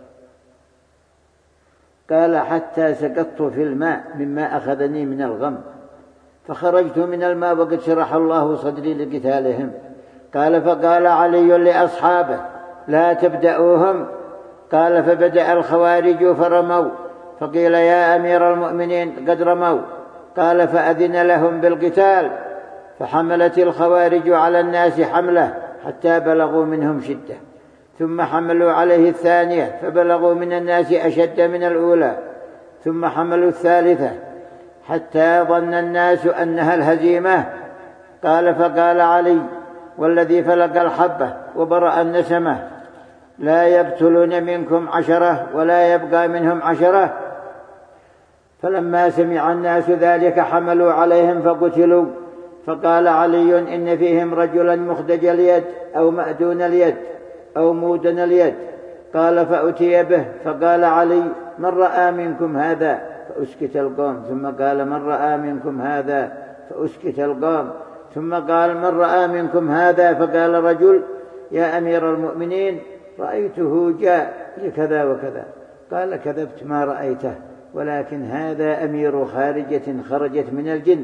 S1: قال: حتى سقطت في الماء مما أخذني من الغم، فخرجت من الماء وقد شرح الله صدري لقتالهم. قال: فقال علي لأصحابه: لا تبدأوهم. قال: فبدأ الخوارج فرموا، فقيل: يا أمير المؤمنين قد رموا. قال: فأذن لهم بالقتال، فحملت الخوارج على الناس حمله حتى بلغوا منهم شدة، ثم حملوا عليه الثانية فبلغوا من الناس أشد من الأولى، ثم حملوا الثالثة حتى ظن الناس أنها الهزيمة. قال: فقال علي: والذي فلق الحبة وبرأ النسمة لا يقتلون منكم 10 ولا يبقى منهم 10. فلما سمع الناس ذلك حملوا عليهم فقتلوا. فقال علي: إن فيهم رجلا مخدج اليد أو مأدون اليد أو مودن اليد. قال: فأتي به، فقال علي: من رأى منكم هذا؟ فأسكت القوم. ثم قال: من رأى منكم هذا؟ فأسكت القوم. ثم قال: من رأى منكم هذا؟ فقال رجل: يا أمير المؤمنين رأيته جاء لكذا وكذا. قال: كذبت، ما رأيته، ولكن هذا أمير خارجة خرجت من الجن.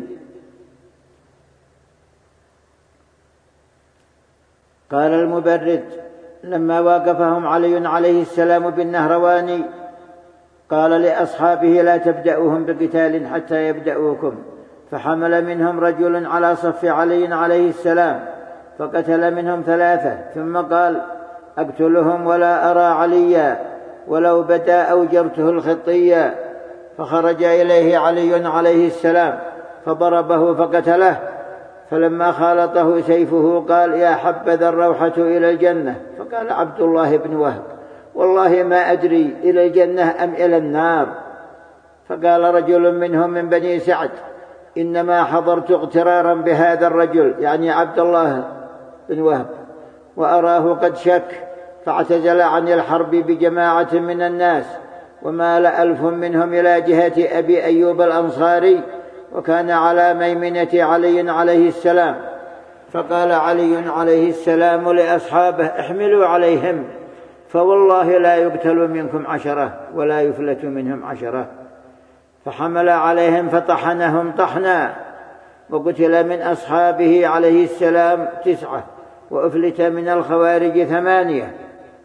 S1: قال المبرد: لما واقفهم علي عليه السلام بالنهروان قال لأصحابه: لا تبدأوهم بقتال حتى يبدأوكم. فحمل منهم رجل على صف علي عليه السلام فقتل منهم 3، ثم قال: أقتلهم ولا أرى عليا، ولو بدا أوجرته الخطية. فخرج إليه علي عليه السلام فضربه فقتله. فلما خالطه سيفه قال: يا حبذا الروحة إلى الجنة. فقال عبد الله بن وهب: والله ما أدري إلى الجنة أم إلى النار. فقال رجل منهم من بني سعد: إنما حضرت اغترارا بهذا الرجل، يعني عبد الله بن وهب، وأراه قد شك، فاعتزل عن الحرب بجماعة من الناس، ومال 1000 منهم إلى جهة أبي أيوب الأنصاري، وكان على ميمنة علي عليه السلام. فقال علي عليه السلام لأصحابه: احملوا عليهم، فوالله لا يقتل منكم 10 ولا يفلت منهم 10. فحمل عليهم فطحنهم طحنا، وقتل من أصحابه عليه السلام 9، وأفلت من الخوارج 8.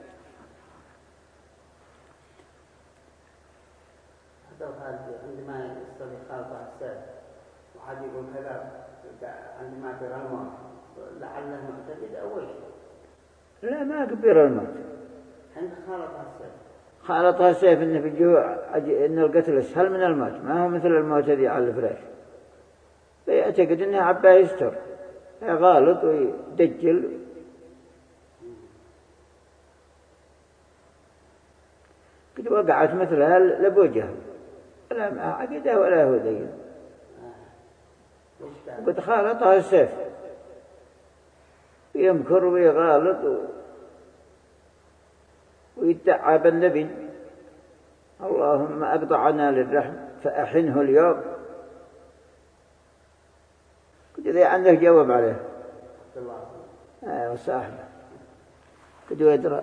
S2: عندما يصطلح خالطة السيف وحد يقول كذا عندما يبير الموت لعله معتقد أول شيء.
S1: لا، ما كبير الموت.
S2: عند خالطة السيف،
S1: خالطها السيف إن في الجوع، إن القتل أسهل من الموت، ما هو مثل الموت الذي على الفراش. فيعتقد إنه عبا يستر، غالط ويدجل. قد وقعت مثلها لأبو جهل، لا ما عقده ولا هو دين، وقد خالطها السيف، يمكر ويغالط ويدعى بالنبي: اللهم أقطعنا للرحم فأحنه اليوم. قد إذا عنده جواب عليه وصاحبه قد يدرى.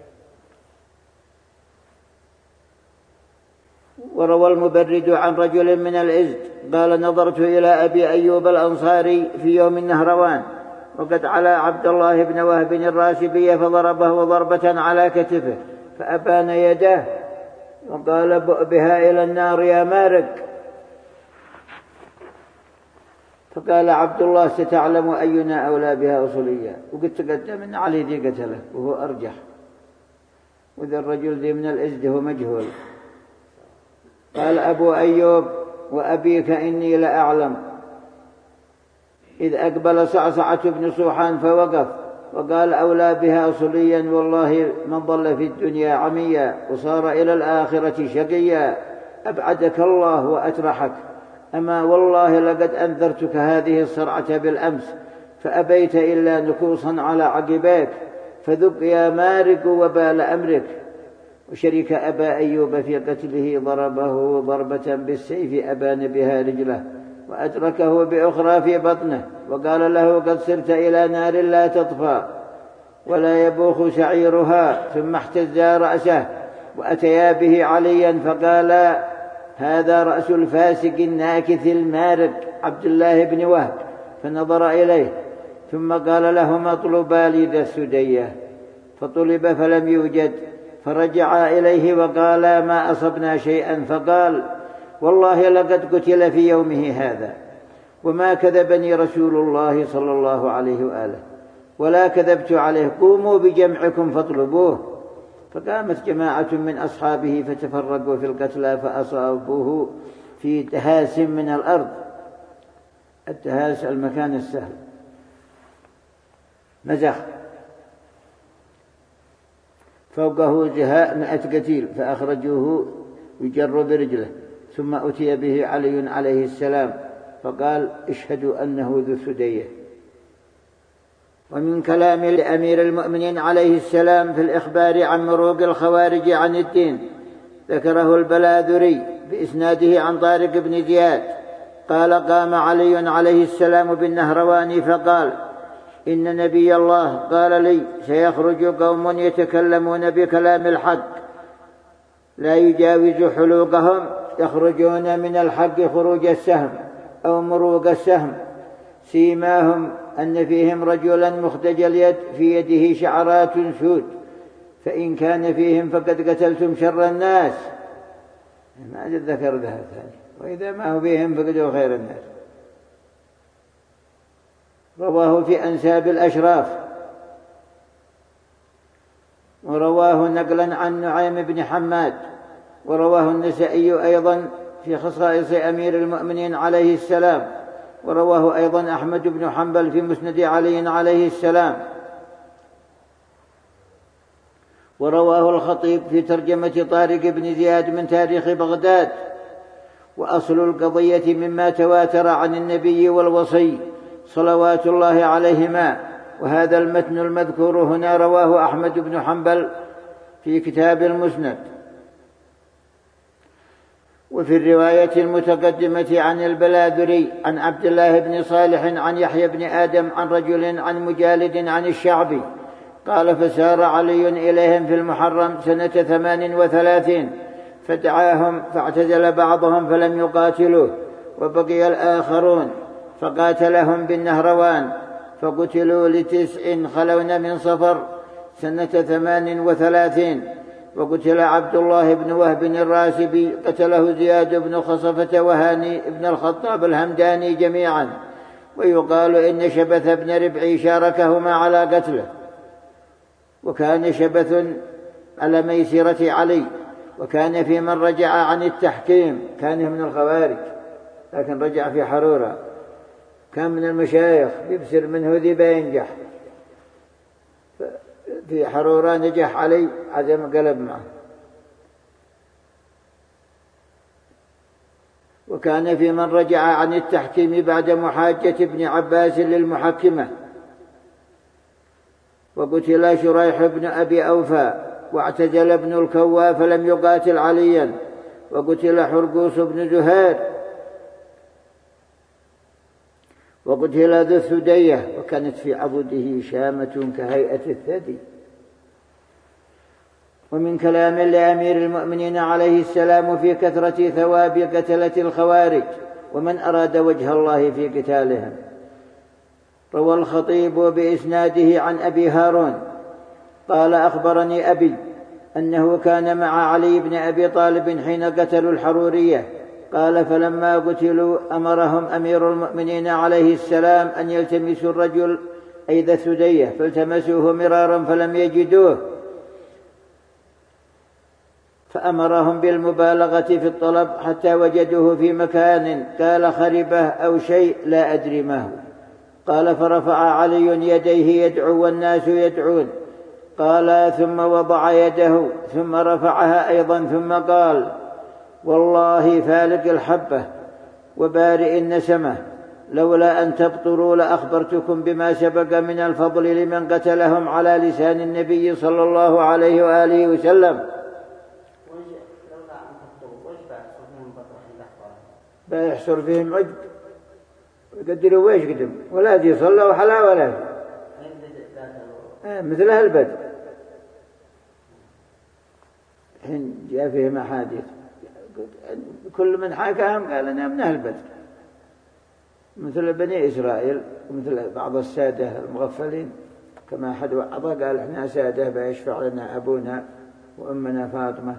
S1: وروى المبرد عن رجل من الإزد قال: نظرت إلى أبي أيوب الأنصاري في يوم النهروان وقد علا عبد الله بن وهب الراسبي فضربه ضربة على كتفه فأبان يداه وقال: بؤ بها إلى النار يا مارق. فقال عبد الله: ستعلم أينا أولى بها أصوليا. وقد تقدم أن علي ذي قتله وهو أرجح، وذا الرجل ذي من الإزد هو مجهول. قال أبو أيوب: وأبيك إني لأعلم. إذ أقبل صعصعة بن صوحان فوقف وقال: أولى بها أصليا، والله من ضل في الدنيا عميا وصار إلى الآخرة شقيا، أبعدك الله وأترحك. أما والله لقد أنذرتك هذه الصرعة بالأمس فأبيت إلا نكوصا على عقبيك، فذق يا مارق وبال أمرك. وشرك أبا أيوب في قتله، ضربه ضربة بالسيف أبان بها رجله وأدركه بأخرى في بطنه، وقال له: قد سرت إلى نار لا تطفى ولا يبوخ سعيرها. ثم احتز رأسه وأتيا به عليا فقال: هذا رأس الفاسق الناكث المارق عبد الله بن وهب. فنظر إليه ثم قال لهما: اطلبا لي ذا السدية. فطلب فلم يوجد، فرجع إليه وقال: ما أصبنا شيئا. فقال: والله لقد قتل في يومه هذا، وما كذبني رسول الله صلى الله عليه وآله ولا كذبت عليه، قوموا بجمعكم فاطلبوه. فقامت جماعة من أصحابه فتفرقوا في القتلى فأصابوه في تهاس من الأرض. التهاس المكان السهل، مزخ فوقه زهاء 100 قتيل، فأخرجوه يجر برجله. ثم أتي به علي عليه السلام فقال: اشهدوا أنه ذو السدية. ومن كلام لأمير المؤمنين عليه السلام في الإخبار عن مروق الخوارج عن الدين ذكره البلاذري بإسناده عن طارق بن زياد قال: قام علي عليه السلام بالنهروان فقال: إن نبي الله قال لي: سيخرج قوم يتكلمون بكلام الحق لا يجاوز حلوقهم، يخرجون من الحق خروج السهم أو مروق السهم، سيماهم أن فيهم رجلا مخدج اليد في يده شعرات سود، فإن كان فيهم فقد قتلتم شر الناس. ما ذكر ذا ثاني، وإذا ما هو فيهم فقدوا خير الناس. رواه في أنساب الأشراف، ورواه نقلا عن نعيم بن حماد، ورواه النسائي أيضا في خصائص أمير المؤمنين عليه السلام، ورواه أيضا أحمد بن حنبل في مسند علي عليه السلام، ورواه الخطيب في ترجمة طارق بن زياد من تاريخ بغداد. وأصل القضية مما تواتر عن النبي والوصي صلوات الله عليهما، وهذا المتن المذكور هنا رواه أحمد بن حنبل في كتاب المسند. وفي الرواية المتقدمة عن البلاذري عن عبد الله بن صالح عن يحيى بن آدم عن رجل عن مجالد عن الشعبي قال: فسار علي إليهم في المحرم سنة 38 فدعاهم فاعتزل بعضهم فلم يقاتلوه، وبقي الآخرون فقاتلهم بالنهروان فقتلوا ل9 خلون من صفر سنة 38. وقتل عبد الله بن وهب الراسبي قتله زياد بن خصفة وهاني بن الخطاب الهمداني جميعا، ويقال إن شبث بن ربعي شاركهما على قتله. وكان شبث على ميسرة علي، وكان في من رجع عن التحكيم، كان من الخوارج لكن رجع في حرورة، كان من المشايخ يبصر منه ذي بينجح، في حرورة نجح علي عزم قلب معه. وكان في من رجع عن التحكيم بعد محاجة ابن عباس للمحكمة. وقتل شريح بن أبي أوفى، واعتزل ابن الكوى فلم يقاتل عليا. وقتل حرقوس بن زهير، وقتل ذو الثدية، وكانت في عضده شامة كهيئة الثدي. ومن كلام لأمير المؤمنين عليه السلام في كثرة ثواب قتلة الخوارج ومن أراد وجه الله في قتالهم. روى الخطيب بإسناده عن أبي هارون قال: أخبرني أبي أنه كان مع علي بن أبي طالب حين قتلوا الحرورية. قال: فلما قتلوا أمرهم أمير المؤمنين عليه السلام أن يلتمسوا الرجل أي ذا الثدية، فالتمسوه مرارا فلم يجدوه، فأمرهم بالمبالغة في الطلب حتى وجدوه في مكان قال خربه أو شيء لا أدري ما هو. قال: فرفع علي يديه يدعو والناس يدعون. قال: ثم وضع يده ثم رفعها أيضا ثم قال: والله فالق الحبة وبارئ النسمة، لولا أن تبطروا لأخبرتكم بما سبق من الفضل لمن قتلهم على لسان النبي صلى الله عليه وآله وسلم. بيحصر فيهم عجب يقدروا ويش قدم ولا دي صلوا حلا ولا مثل أهل بدر. حين جاء فيهم أحاديث كل من حكاهم قال أنا من أهل بدر، مثل بني إسرائيل ومثل بعض السادة المغفلين، كما أحد وعظة قال إحنا سادة بيشفع لنا أبونا وأمنا فاطمة.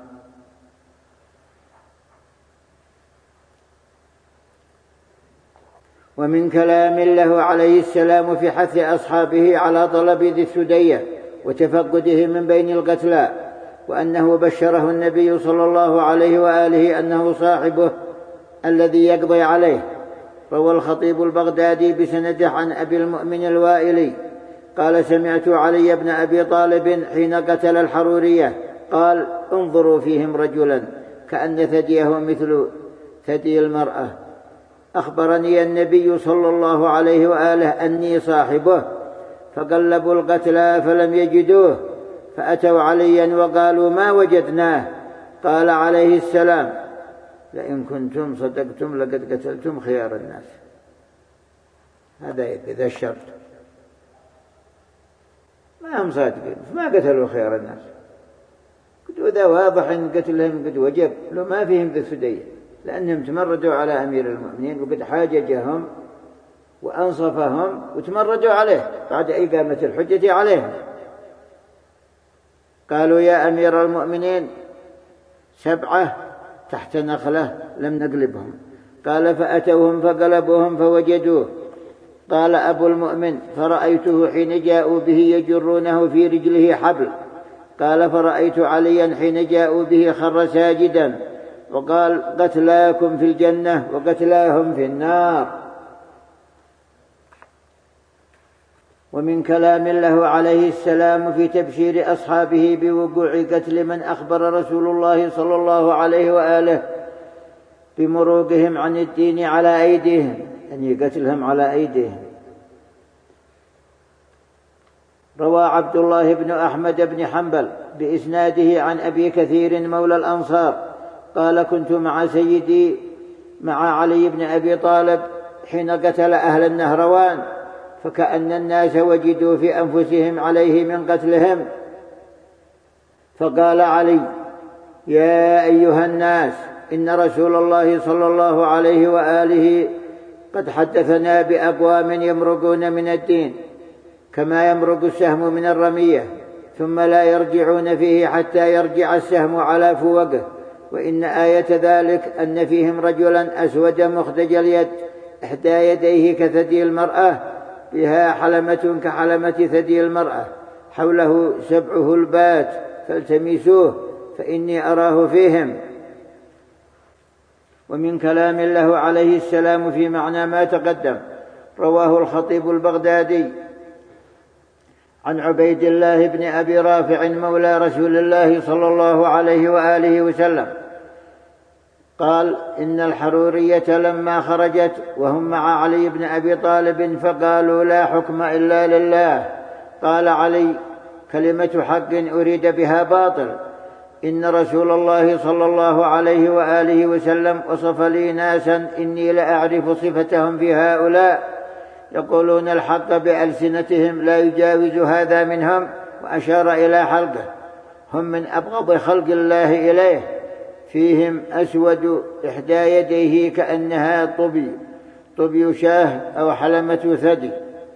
S1: ومن كلام له عليه السلام في حث أصحابه على طلب ذي الثدية وتفقده من بين القتلى، وأنه بشره النبي صلى الله عليه وآله أنه صاحبه الذي يقضي عليه. روى الخطيب البغدادي بسنده عن أبي المؤمن الوائلي قال: سمعت علي بن أبي طالب حين قتل الحرورية قال: انظروا فيهم رجلا كأن ثديه مثل ثدي المرأة. أخبرني النبي صلى الله عليه وآله أني صاحبه، فقلبوا القتلى فلم يجدوه، فأتوا عليا وقالوا: ما وجدناه. قال عليه السلام: لئن كنتم صدقتم لقد قتلتم خيار الناس. هذا إذا الشرط، ما هم صادقين ما قتلوا خيار الناس. قد إذا واضح أن قتلهم قد وجب لو ما فيهم ذي الثدية، لأنهم تمردوا على أمير المؤمنين وقد حاججهم وأنصفهم وتمردوا عليه بعد إقامة الحجة عليهم. قالوا: يا أمير المؤمنين 7 تحت نخلة لم نقلبهم. قال: فأتوهم فقلبوهم فوجدوه. قال أبو المؤمن: فرأيته حين جاءوا به يجرونه في رجله حبل. قال: فرأيت عليا حين جاءوا به خر ساجدا وقال: قتلاكم في الجنة وقتلاهم في النار. ومن كلام له عليه السلام في تبشير أصحابه بوقوع قتل من أخبر رسول الله صلى الله عليه وآله بمروقهم عن الدين على أيديهم، يعني قتلهم على أيديهم. روى عبد الله بن أحمد بن حنبل بإسناده عن أبي كثير مولى الأنصار قال كنت مع سيدي مع علي بن أبي طالب حين قتل أهل النهروان، فكأن الناس وجدوا في أنفسهم عليه من قتلهم، فقال علي: يا أيها الناس، إن رسول الله صلى الله عليه وآله قد حدثنا بأقوام يمرقون من الدين كما يمرق السهم من الرمية، ثم لا يرجعون فيه حتى يرجع السهم على فوقه، وإن آية ذلك أن فيهم رجلا أسود مخدج اليد، إحدى يديه كثدي المرأة، بها حلمة كحلمة ثدي المرأة، حوله 7 هلبات، فالتمسوه فإني أراه فيهم. ومن كلام الله عليه السلام في معنى ما تقدم، رواه الخطيب البغدادي عن عبيد الله بن أبي رافع مولى رسول الله صلى الله عليه وآله وسلم قال: إن الحرورية لما خرجت وهم مع علي بن أبي طالب فقالوا: لا حكم إلا لله. قال علي: كلمة حق أريد بها باطل. إن رسول الله صلى الله عليه وآله وسلم وصف لي ناسا إني لأعرف صفتهم في هؤلاء، يقولون الحق بألسنتهم لا يجاوز هذا منهم، وأشار إلى حلقه، هم من أبغض خلق الله إليه، فيهم أسود إحدى يديه كأنها طبي شاه أو حلمة ثدي.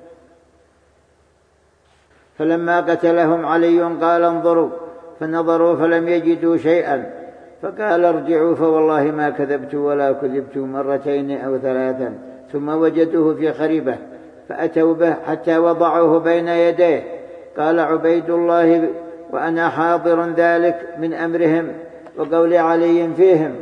S1: فلما قتلهم علي قال: انظروا، فنظروا فلم يجدوا شيئا، فقال: ارجعوا فوالله ما كذبت ولا كذبت 2 أو 3. ثم وجدوه في خريبة فأتوا به حتى وضعوه بين يديه. قال عبيد الله: وأنا حاضر ذلك من أمرهم وقول علي فيهم.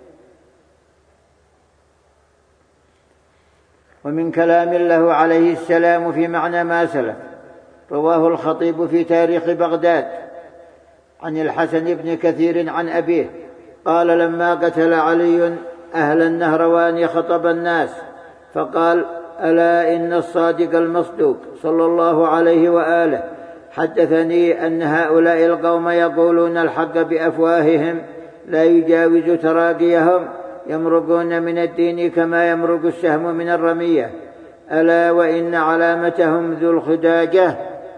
S1: ومن كلام الله عليه السلام في معنى ما سلف، رواه الخطيب في تاريخ بغداد عن الحسن بن كثير عن أبيه قال: لما قتل علي أهل النهروان خطب الناس فقال: ألا إن الصادق المصدوق صلى الله عليه وآله حدثني أن هؤلاء القوم يقولون الحق بأفواههم لا يجاوز تراقيهم، يمرقون من الدين كما يمرق السهم من الرمية، ألا وإن علامتهم ذو الخداجة.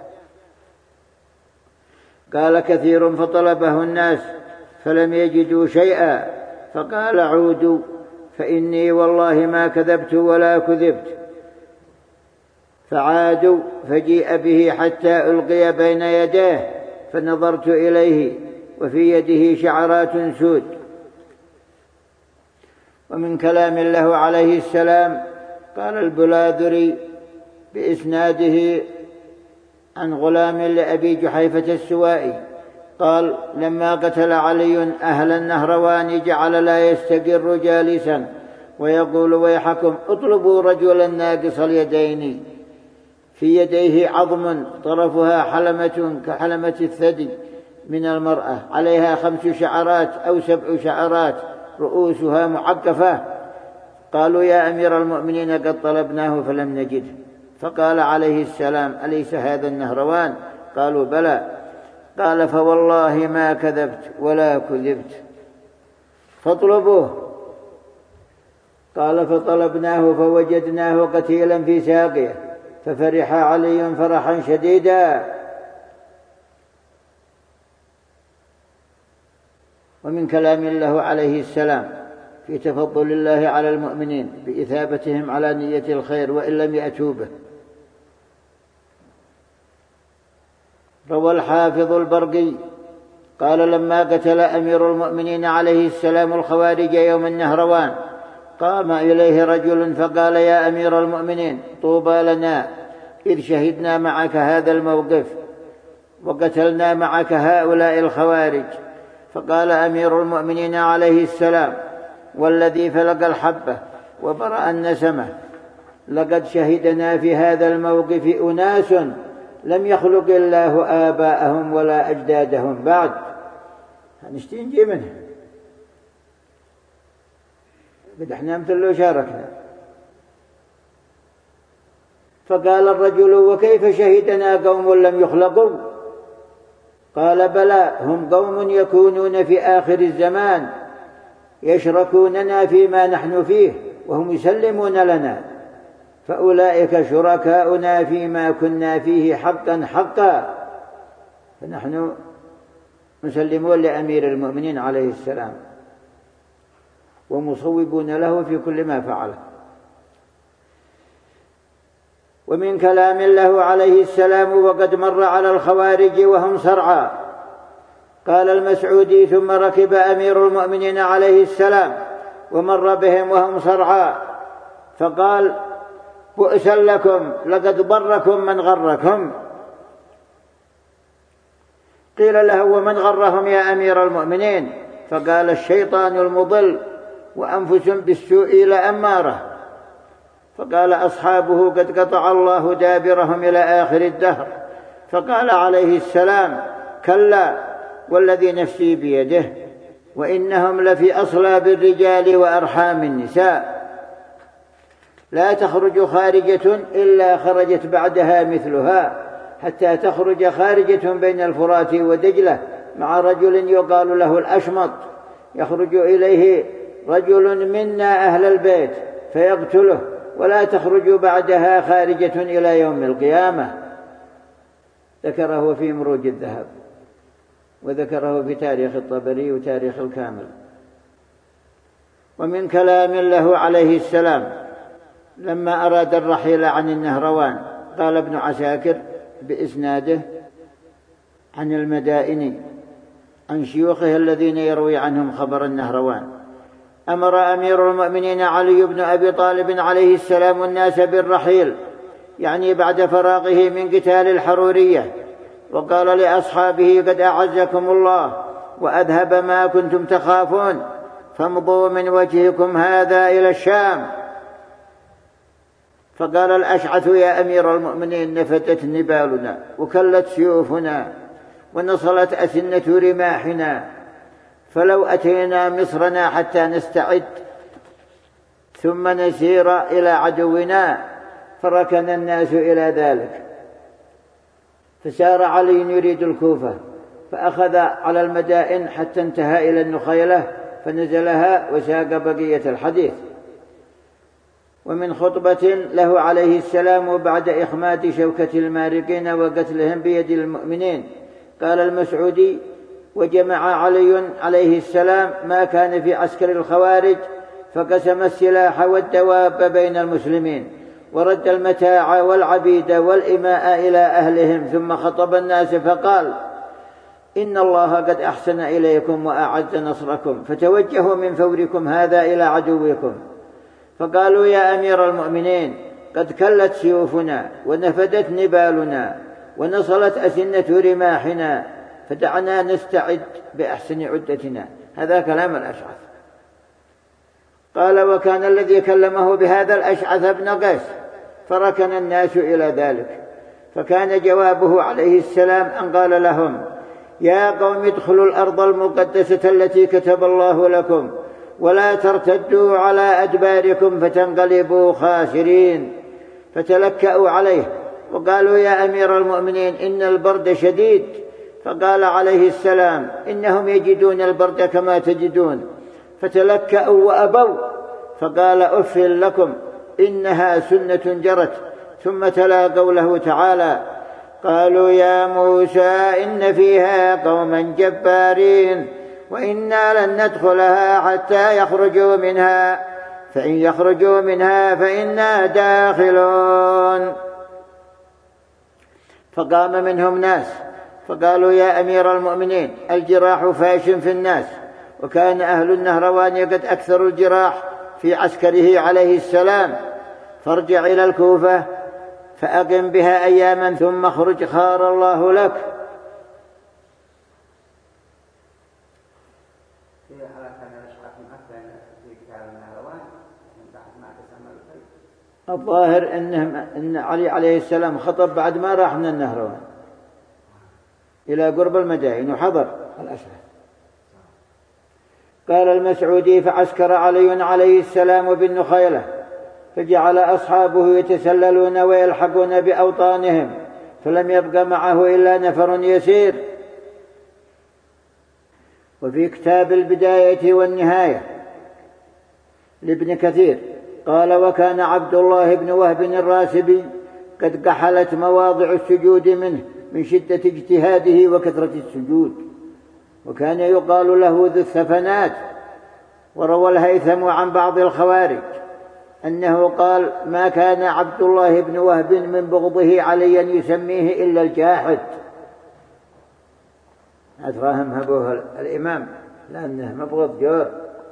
S1: قال كثير: فطلبه الناس فلم يجدوا شيئا، فقال: عودوا فإني والله ما كذبت ولا كذبت. فعادوا فجيء به حتى ألقي بين يديه، فنظرت إليه وفي يده شعرات سود. ومن كلام الله عليه السلام قال البلاذري بإسناده عن غلام لأبي جحيفة السوائي قال: لما قتل علي أهل النهروان جعل لا يستقر جالسا ويقول: ويحكم اطلبوا رجلا ناقص اليدين، في يديه عظم طرفها حلمة كحلمة الثدي من المرأة، عليها 5 شعرات أو 7 شعرات، رؤوسها معقفة. قالوا: يا أمير المؤمنين قد طلبناه فلم نجده. فقال عليه السلام: أليس هذا النهروان؟ قالوا: بلى. قال: فوالله ما كذبت ولا كذبت، فاطلبوه. قال: فطلبناه فوجدناه قتيلا في ساقيه، ففرح علي فرحا شديدا. ومن كلام الله عليه السلام في تفضل الله على المؤمنين بإثابتهم على نية الخير وإن لم يأتوا به، روى الحافظ البرقي قال: لما قتل أمير المؤمنين عليه السلام الخوارج يوم النهروان قام إليه رجل فقال: يا أمير المؤمنين، طوبى لنا إذ شهدنا معك هذا الموقف وقتلنا معك هؤلاء الخوارج. فقال أمير المؤمنين عليه السلام: والذي فلق الحبة وبرأ النسمة، لقد شهدنا في هذا الموقف أناس لم يخلق الله آباءهم ولا أجدادهم بعد. هنستنجي منه، قد احنا مثل لو شاركنا. فقال الرجل: وكيف شهدنا قوم لم يخلقوا؟ قال: بلى، هم قوم يكونون في آخر الزمان يشركوننا فيما نحن فيه وهم يسلمون لنا، فأولئك شركاؤنا فيما كنا فيه حقا حقا، فنحن مسلمون لأمير المؤمنين عليه السلام ومصوبون له في كل ما فعله. ومن كلام له عليه السلام: وقد مر على الخوارج وهم صرعى. قال المسعودي: ثم ركب أمير المؤمنين عليه السلام ومر بهم وهم صرعى، فقال: بؤسا لكم، لقد ضركم من غركم. قيل له: ومن غرهم يا أمير المؤمنين؟ فقال: الشيطان المضل، وأنفس بالسوء لأمارة. فقال أصحابه: قد قطع الله دابرهم إلى آخر الدهر. فقال عليه السلام: كلا، والذي نفسي بيده، وإنهم لفي أصلاب الرجال وأرحام النساء، لا تخرج خارجة إلا خرجت بعدها مثلها، حتى تخرج خارجة بين الفرات ودجلة مع رجل يقال له الأشمط، يخرج إليه رجل منا أهل البيت فيقتله، ولا تخرج بعدها خارجة إلى يوم القيامة. ذكره في مروج الذهب، وذكره في تاريخ الطبري وتاريخ الكامل. ومن كلام له عليه السلام لما أراد الرحيل عن النهروان، قال ابن عساكر بإسناده عن المدائني عن شيوخه الذين يروي عنهم خبر النهروان: أمر أمير المؤمنين علي بن أبي طالب عليه السلام الناس بالرحيل، يعني بعد فراغه من قتال الحرورية، وقال لأصحابه: قد أعزكم الله وأذهب ما كنتم تخافون، فامضوا من وجهكم هذا إلى الشام. فقال الأشعث: يا أمير المؤمنين، نفتت نبالنا وكلت سيوفنا ونصلت أسنة رماحنا، فلو أتينا مصرنا حتى نستعد ثم نسير إلى عدونا. فركن الناس إلى ذلك، فسار علي يريد الكوفة، فأخذ على المدائن حتى انتهى إلى النخيلة فنزلها وساق بقية الحديث. ومن خطبة له عليه السلام بعد إخماد شوكة المارقين وقتلهم بيد المؤمنين، قال المسعودي: وجمع علي عليه السلام ما كان في عسكر الخوارج، فقسم السلاح والدواب بين المسلمين، ورد المتاع والعبيد والإماء إلى أهلهم، ثم خطب الناس فقال: إن الله قد أحسن إليكم وأعز نصركم، فتوجهوا من فوركم هذا إلى عدوكم. فقالوا: يا أمير المؤمنين، قد كلت سيوفنا ونفدت نبالنا ونصلت أسنة رماحنا، فدعنا نستعد بأحسن عدتنا. هذا كلام الأشعث. قال: وكان الذي كلمه بهذا الأشعث بن قيس، فركن الناس إلى ذلك. فكان جوابه عليه السلام أن قال لهم: يا قوم، ادخلوا الأرض المقدسة التي كتب الله لكم، ولا ترتدوا على أدباركم فتنقلبوا خاسرين. فتلكأوا عليه وقالوا: يا أمير المؤمنين، إن البرد شديد. فقال عليه السلام: إنهم يجدون البرد كما تجدون. فتلكأوا وأبوا، فقال: أف لكم، إنها سنة جرت. ثم تلا قوله تعالى: قالوا يا موسى إن فيها قوما جبارين وإنا لن ندخلها حتى يخرجوا منها، فإن يخرجوا منها فإنا داخلون. فقام منهم ناس فقالوا: يا أمير المؤمنين، الجراح فاش في الناس، وكان أهل النهروان قد أكثروا الجراح في عسكره عليه السلام، فارجع إلى الكوفة فأقم بها أياما ثم اخرج خار الله لك. الظاهر إن علي عليه السلام خطب بعد ما راح من النهروان إلى قرب المدائن وحضر الأشهر. قال المسعودي: فعسكر علي عليه السلام بالنخيلة، فجعل أصحابه يتسللون ويلحقون بأوطانهم، فلم يبق معه إلا نفر يسير. وفي كتاب البداية والنهاية لابن كثير قال: وكان عبد الله بن وهب الراسبي قد كحلت مواضع السجود منه من شدة اجتهاده وكثرة السجود، وكان يقال له ذو الثفنات. وروى الهيثم عن بعض الخوارج أنه قال: ما كان عبد الله بن وهب من بغضه عليا يسميه إلا الجاحد. أتراهم هبوه الإمام لأنه مبغض جار.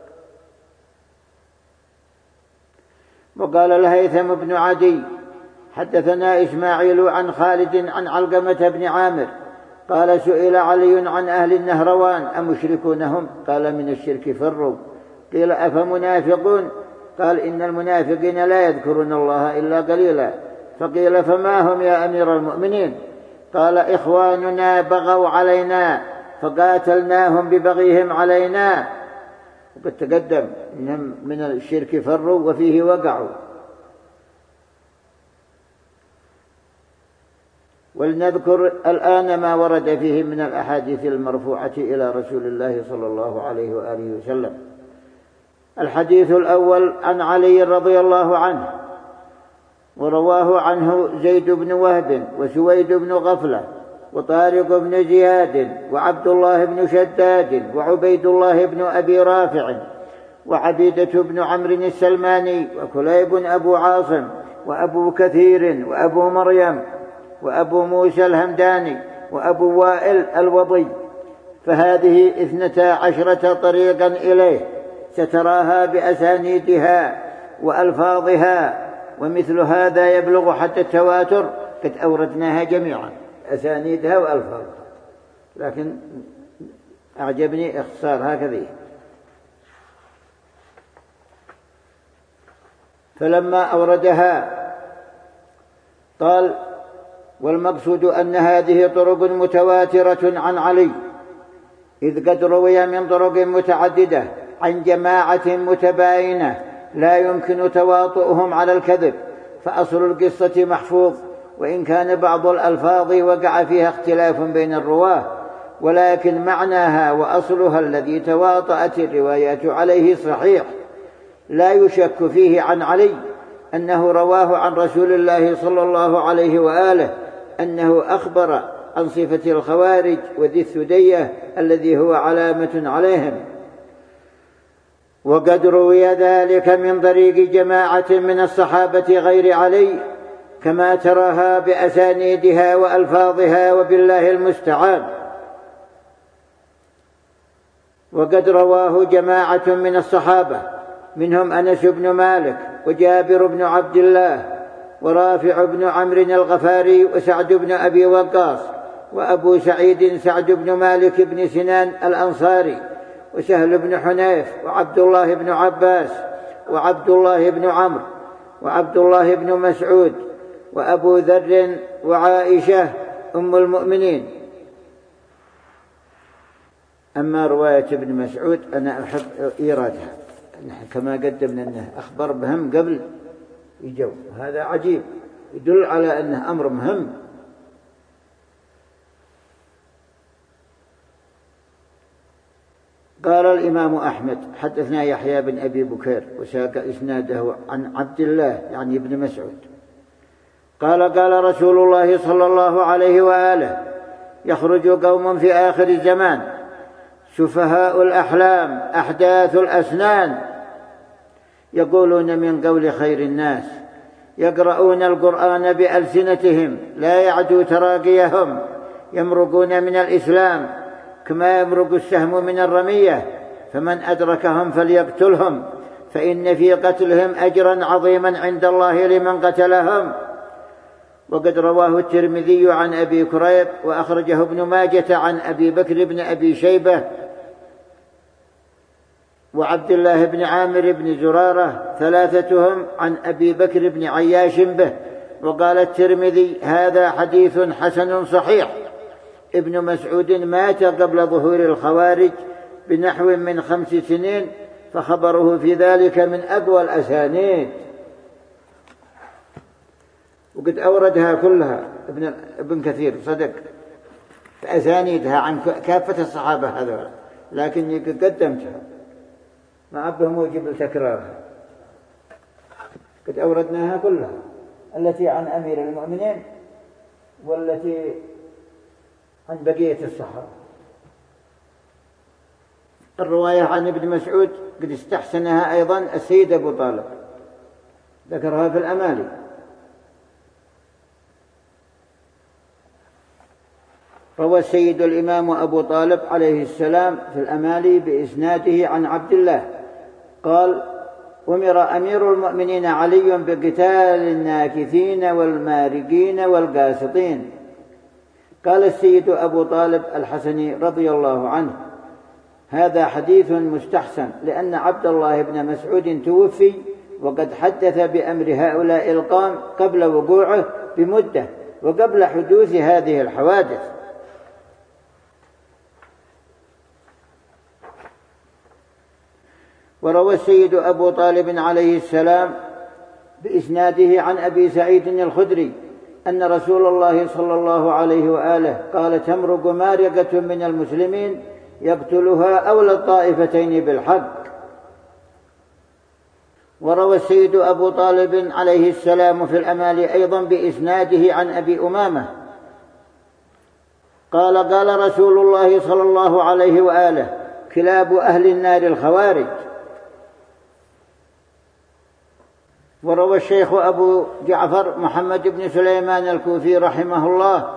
S1: وقال الهيثم بن عدي: حدثنا إسماعيل عن خالد عن علقمة بن عامر قال: سئل علي عن أهل النهروان أمشركون هم؟ قال: من الشرك فروا. قيل: أفمنافقون؟ قال: إن المنافقين لا يذكرون الله إلا قليلا. فقيل: فما هم يا أمير المؤمنين؟ قال: إخواننا بغوا علينا فقاتلناهم ببغيهم علينا. وقد تقدم إنهم من الشرك فروا وفيه وقعوا. ولنذكر الآن ما ورد فيه من الأحاديث المرفوعة إلى رسول الله صلى الله عليه وآله وسلم. الحديث الأول عن علي رضي الله عنه، ورواه عنه زيد بن وهب وسويد بن غفلة وطارق بن زياد وعبد الله بن شداد وعبيد الله بن أبي رافع وعبيدة بن عمرو السلماني وكليب أبو عاصم وأبو كثير وأبو مريم وأبو موسى الهمداني وأبو وائل الوضي. فهذه 12 طريقا إليه ستراها بأسانيدها وألفاظها، ومثل هذا يبلغ حتى التواتر. قد أوردناها جميعا أسانيدها وألفاظها، لكن أعجبني اختصار هكذا. فلما أوردها قال: والمقصود أن هذه طرق متواترة عن علي، إذ قد روي من طرق متعددة عن جماعة متباينة لا يمكن تواطؤهم على الكذب، فأصل القصة محفوظ، وإن كان بعض الألفاظ وقع فيها اختلاف بين الرواه، ولكن معناها وأصلها الذي تواطأت الروايات عليه صحيح. لا يشك فيه عن علي أنه رواه عن رسول الله صلى الله عليه وآله أنه أخبر عن صفة الخوارج وذي الثدية الذي هو علامة عليهم. وقد روي ذلك من طريق جماعة من الصحابة غير علي، كما تراها بأسانيدها وألفاظها، وبالله المستعان. وقد رواه جماعة من الصحابة، منهم أنس بن مالك وجابر بن عبد الله ورافع بن عمرو الغفاري وسعد بن أبي وقاص وأبو سعيد سعد بن مالك بن سنان الأنصاري وسهل بن حنيف وعبد الله بن عباس وعبد الله بن عمرو وعبد الله بن مسعود وأبو ذر وعائشة أم المؤمنين. أما رواية ابن مسعود أنا أحب إيرادها، كما قدمنا أنه أخبر بهم قبل يجوا، هذا عجيب يدل على أنه أمر مهم. قال الإمام أحمد: حدثنا يحيى بن أبي بكير، وساق إسناده عن عبد الله يعني ابن مسعود قال: قال رسول الله صلى الله عليه وآله: يخرج قوم في آخر الزمان سفهاء الأحلام أحداث الأسنان، يقولون من قول خير الناس، يقرؤون القرآن بألسنتهم لا يعدو تراقيهم، يمرقون من الإسلام كما يمرق السهم من الرمية، فمن أدركهم فليقتلهم، فإن في قتلهم أجرا عظيما عند الله لمن قتلهم. وقد رواه الترمذي عن أبي كريب، وأخرجه ابن ماجة عن أبي بكر بن أبي شيبة وعبد الله بن عامر بن زرارة، ثلاثتهم عن أبي بكر بن عياش به. وقال الترمذي: هذا حديث حسن صحيح. ابن مسعود مات قبل ظهور الخوارج بنحو من 5 سنين، فخبره في ذلك من أقوى الأسانيد. وقد أوردها كلها ابن كثير صدق فأسانيدها عن كافة الصحابة هذول، لكن قدمتها ما أبه موجب لتكرارها. قد أوردناها كلها، التي عن أمير المؤمنين والتي عن بقية الصحابة. الرواية عن ابن مسعود قد استحسنها أيضا السيد أبو طالب، ذكرها في الأمالي. روى السيد الإمام أبو طالب عليه السلام في الأمالي بإسناده عن عبد الله قال: أمر أمير المؤمنين علي بقتال الناكثين والمارقين والقاسطين. قال السيد أبو طالب الحسني رضي الله عنه: هذا حديث مستحسن، لأن عبد الله بن مسعود توفي وقد حدث بأمر هؤلاء القوم قبل وقوعه بمدة وقبل حدوث هذه الحوادث. وروى السيد أبو طالب عليه السلام بإسناده عن أبي سعيد الخدري أن رسول الله صلى الله عليه وآله قال: تمرق مارقة من المسلمين يقتلها أولى الطائفتين بالحق. وروى السيد أبو طالب عليه السلام في الأمالي أيضا بإسناده عن أبي أمامة قال: قال رسول الله صلى الله عليه وآله: كلاب أهل النار الخوارج. وروى الشيخ أبو جعفر محمد بن سليمان الكوفي رحمه الله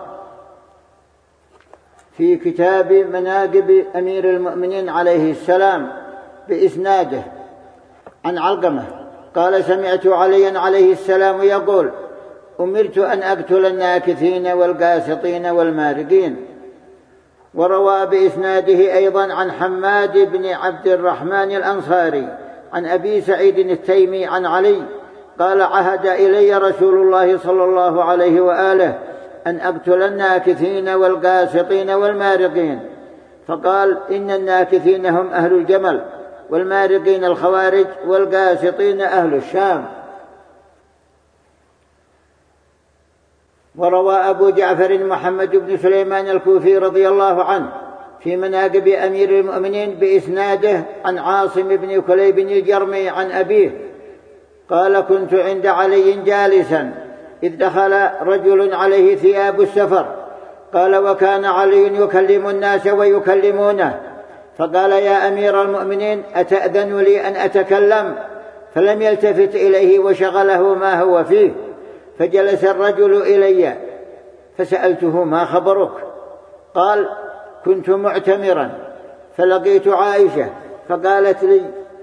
S1: في كتاب مناقب أمير المؤمنين عليه السلام بإسناده عن علقمة قال: سمعت عليا عليه السلام يقول: أمرت أن أقتل الناكثين والقاسطين والمارقين. وروى بإسناده أيضا عن حماد بن عبد الرحمن الأنصاري عن أبي سعيد التيمي عن علي قال: عهد إلي رسول الله صلى الله عليه وآله أن أقتل الناكثين والقاسطين والمارقين، فقال: إن الناكثين هم أهل الجمل، والمارقين الخوارج، والقاسطين أهل الشام. وروى أبو جعفر محمد بن سليمان الكوفي رضي الله عنه في مناقب أمير المؤمنين بإسناده عن عاصم بن كليب الجرمي عن أبيه قال: كنت عند علي جالسا إذ دخل رجل عليه ثياب السفر. قال: وكان علي يكلم الناس ويكلمونه، فقال: يا أمير المؤمنين أتأذن لي أن أتكلم؟ فلم يلتفت إليه وشغله ما هو فيه. فجلس الرجل إلي فسألته: ما خبرك؟ قال: كنت معتمرا فلقيت عائشة فقالت لي: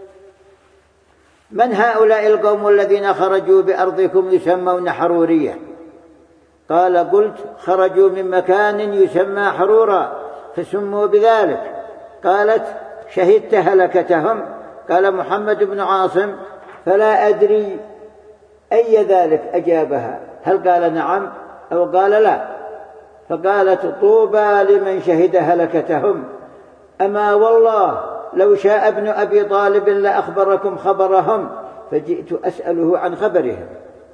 S1: من هؤلاء القوم الذين خرجوا بأرضكم يسمون حرورية؟ قال: قلت: خرجوا من مكان يسمى حرورا فسموا بذلك. قالت: شهدت هلكتهم؟ قال محمد بن عاصم: فلا أدري أي ذلك أجابها، هل قال نعم أو قال لا؟ فقالت: طوبى لمن شهد هلكتهم، أما والله لو شاء ابن أبي طالب لأخبركم خبرهم، فجئت أسأله عن خبرهم.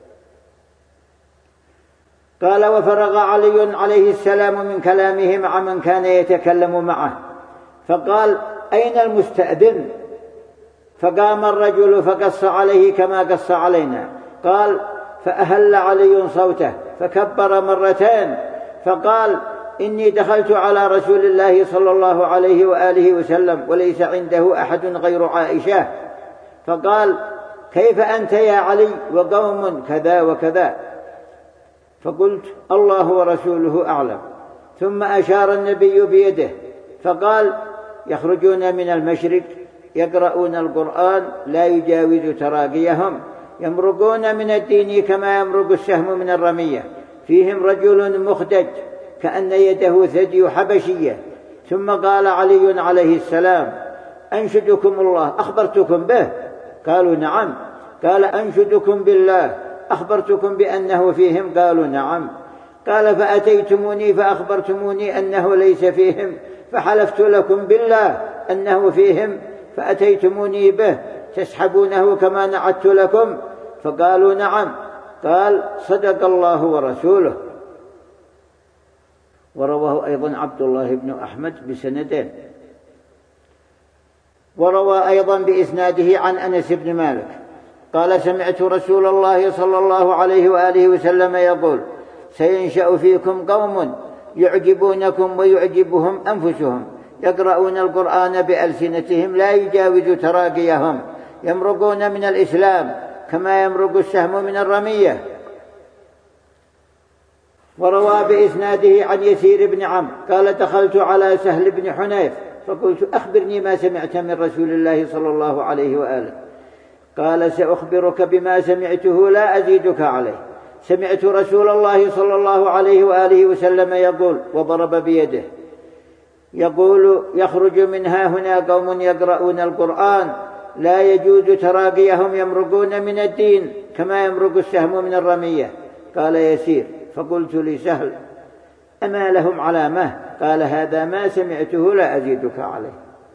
S1: قال: وفرغ علي عليه السلام من كلامه مع من كان يتكلم معه، فقال: أين المستأذن؟ فقام الرجل فقص عليه كما قص علينا. قال: فأهل علي صوته فكبر مرتين، فقال: إني دخلت على رسول الله صلى الله عليه وآله وسلم وليس عنده أحد غير عائشة، فقال: كيف أنت يا علي وقوم كذا وكذا؟ فقلت: الله ورسوله أعلم. ثم أشار النبي بيده فقال: يخرجون من المشرق يقرؤون القرآن لا يجاوز تراقيهم، يمرقون من الدين كما يمرق السهم من الرمية، فيهم رجل مخدج كأن يده ثدي حبشية. ثم قال علي عليه السلام: أنشدكم الله أخبرتكم به؟ قالوا: نعم. قال: أنشدكم بالله أخبرتكم بأنه فيهم؟ قالوا: نعم. قال: فأتيتموني فأخبرتموني أنه ليس فيهم، فحلفت لكم بالله أنه فيهم، فأتيتموني به تسحبونه كما نعدت لكم؟ فقالوا: نعم. قال: صدق الله ورسوله. ورواه أيضا عبد الله بن أحمد بسندين. وروى أيضا بإسناده عن أنس بن مالك قال سمعت رسول الله صلى الله عليه وآله وسلم يقول سينشأ فيكم قوم يعجبونكم ويعجبهم أنفسهم يقرؤون القرآن بألسنتهم لا يجاوز تراقيهم يمرقون من الإسلام كما يمرق السهم من الرمية. وروى بإسناده عن يسير بن عمرو قال دخلت على سهل بن حنيف فقلت أخبرني ما سمعت من رسول الله صلى الله عليه وآله. قال سأخبرك بما سمعته لا أزيدك عليه. سمعت رسول الله صلى الله عليه وآله وسلم يقول وضرب بيده يقول يخرج منها هنا قوم يقرؤون القرآن لا يجوز تراقيهم يمرقون من الدين كما يمرق السهم من الرمية. قال يسير فقلت لسهل أما لهم علامة؟ قال هذا ما سمعته لا أزيدك عليه.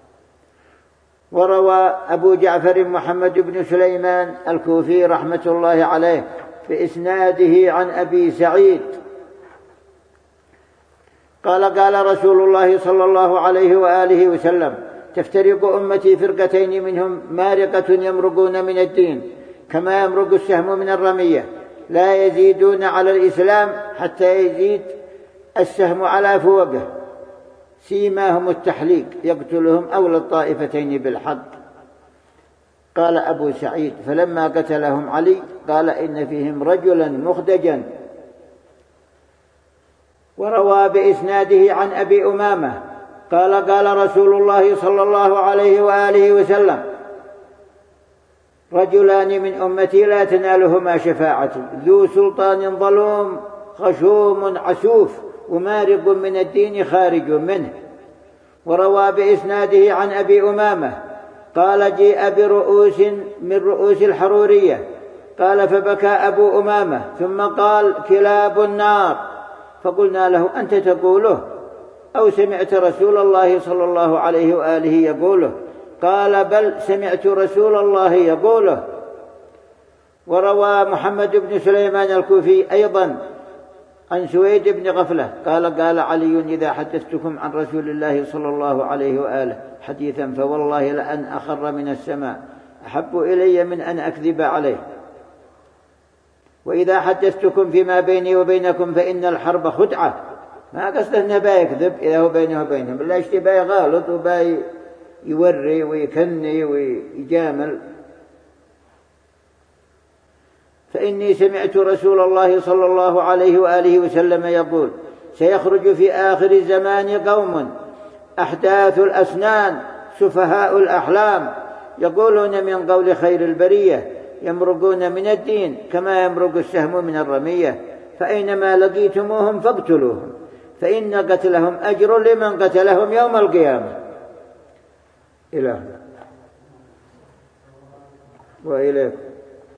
S1: وروى أبو جعفر محمد بن سليمان الكوفي رحمة الله عليه في إسناده عن أبي سعيد قال رسول الله صلى الله عليه وآله وسلم تفترق أمتي فرقتين منهم مارقة يمرقون من الدين كما يمرق السهم من الرمية لا يزيدون على الإسلام حتى يزيد السهم على فوقه سيماهم التحليق يقتلهم أولى الطائفتين بالحق. قال أبو سعيد فلما قتلهم علي قال إن فيهم رجلا مخدجا. وروى بإسناده عن أبي أمامة قال رسول الله صلى الله عليه وآله وسلم رجلان من أمتي لا تنالهما شفاعتي ذو سلطان ظلوم خشوم عسوف ومارق من الدين خارج منه. وروى بإسناده عن أبي أمامة قال جيء برؤوس من رؤوس الحرورية قال فبكى أبو أمامة ثم قال كلاب النار. فقلنا له أنت تقوله أو سمعت رسول الله صلى الله عليه وآله يقوله؟ قال بل سمعت رسول الله يقوله. وروى محمد بن سليمان الكوفي أيضا عن سويد بن غفلة قال علي إذا حدثتكم عن رسول الله صلى الله عليه وآله حديثا فوالله لأن أخر من السماء أحب إلي من أن أكذب عليه. وإذا حدثتكم فيما بيني وبينكم فإن الحرب خدعة ما قصده أنه بايكذب إذا هو بينه وبينهم بالله يشتي باي غالط وباي يوري ويكني ويجامل. فإني سمعت رسول الله صلى الله عليه وآله وسلم يقول سيخرج في آخر الزمان قوم أحداث الأسنان سفهاء الأحلام يقولون من قول خير البرية يمرقون من الدين كما يمرق السهم من الرمية فأينما لقيتموهم فاقتلوهم فإن قتلهم أجر لمن قتلهم يوم القيامة. إلهنا وإليكم.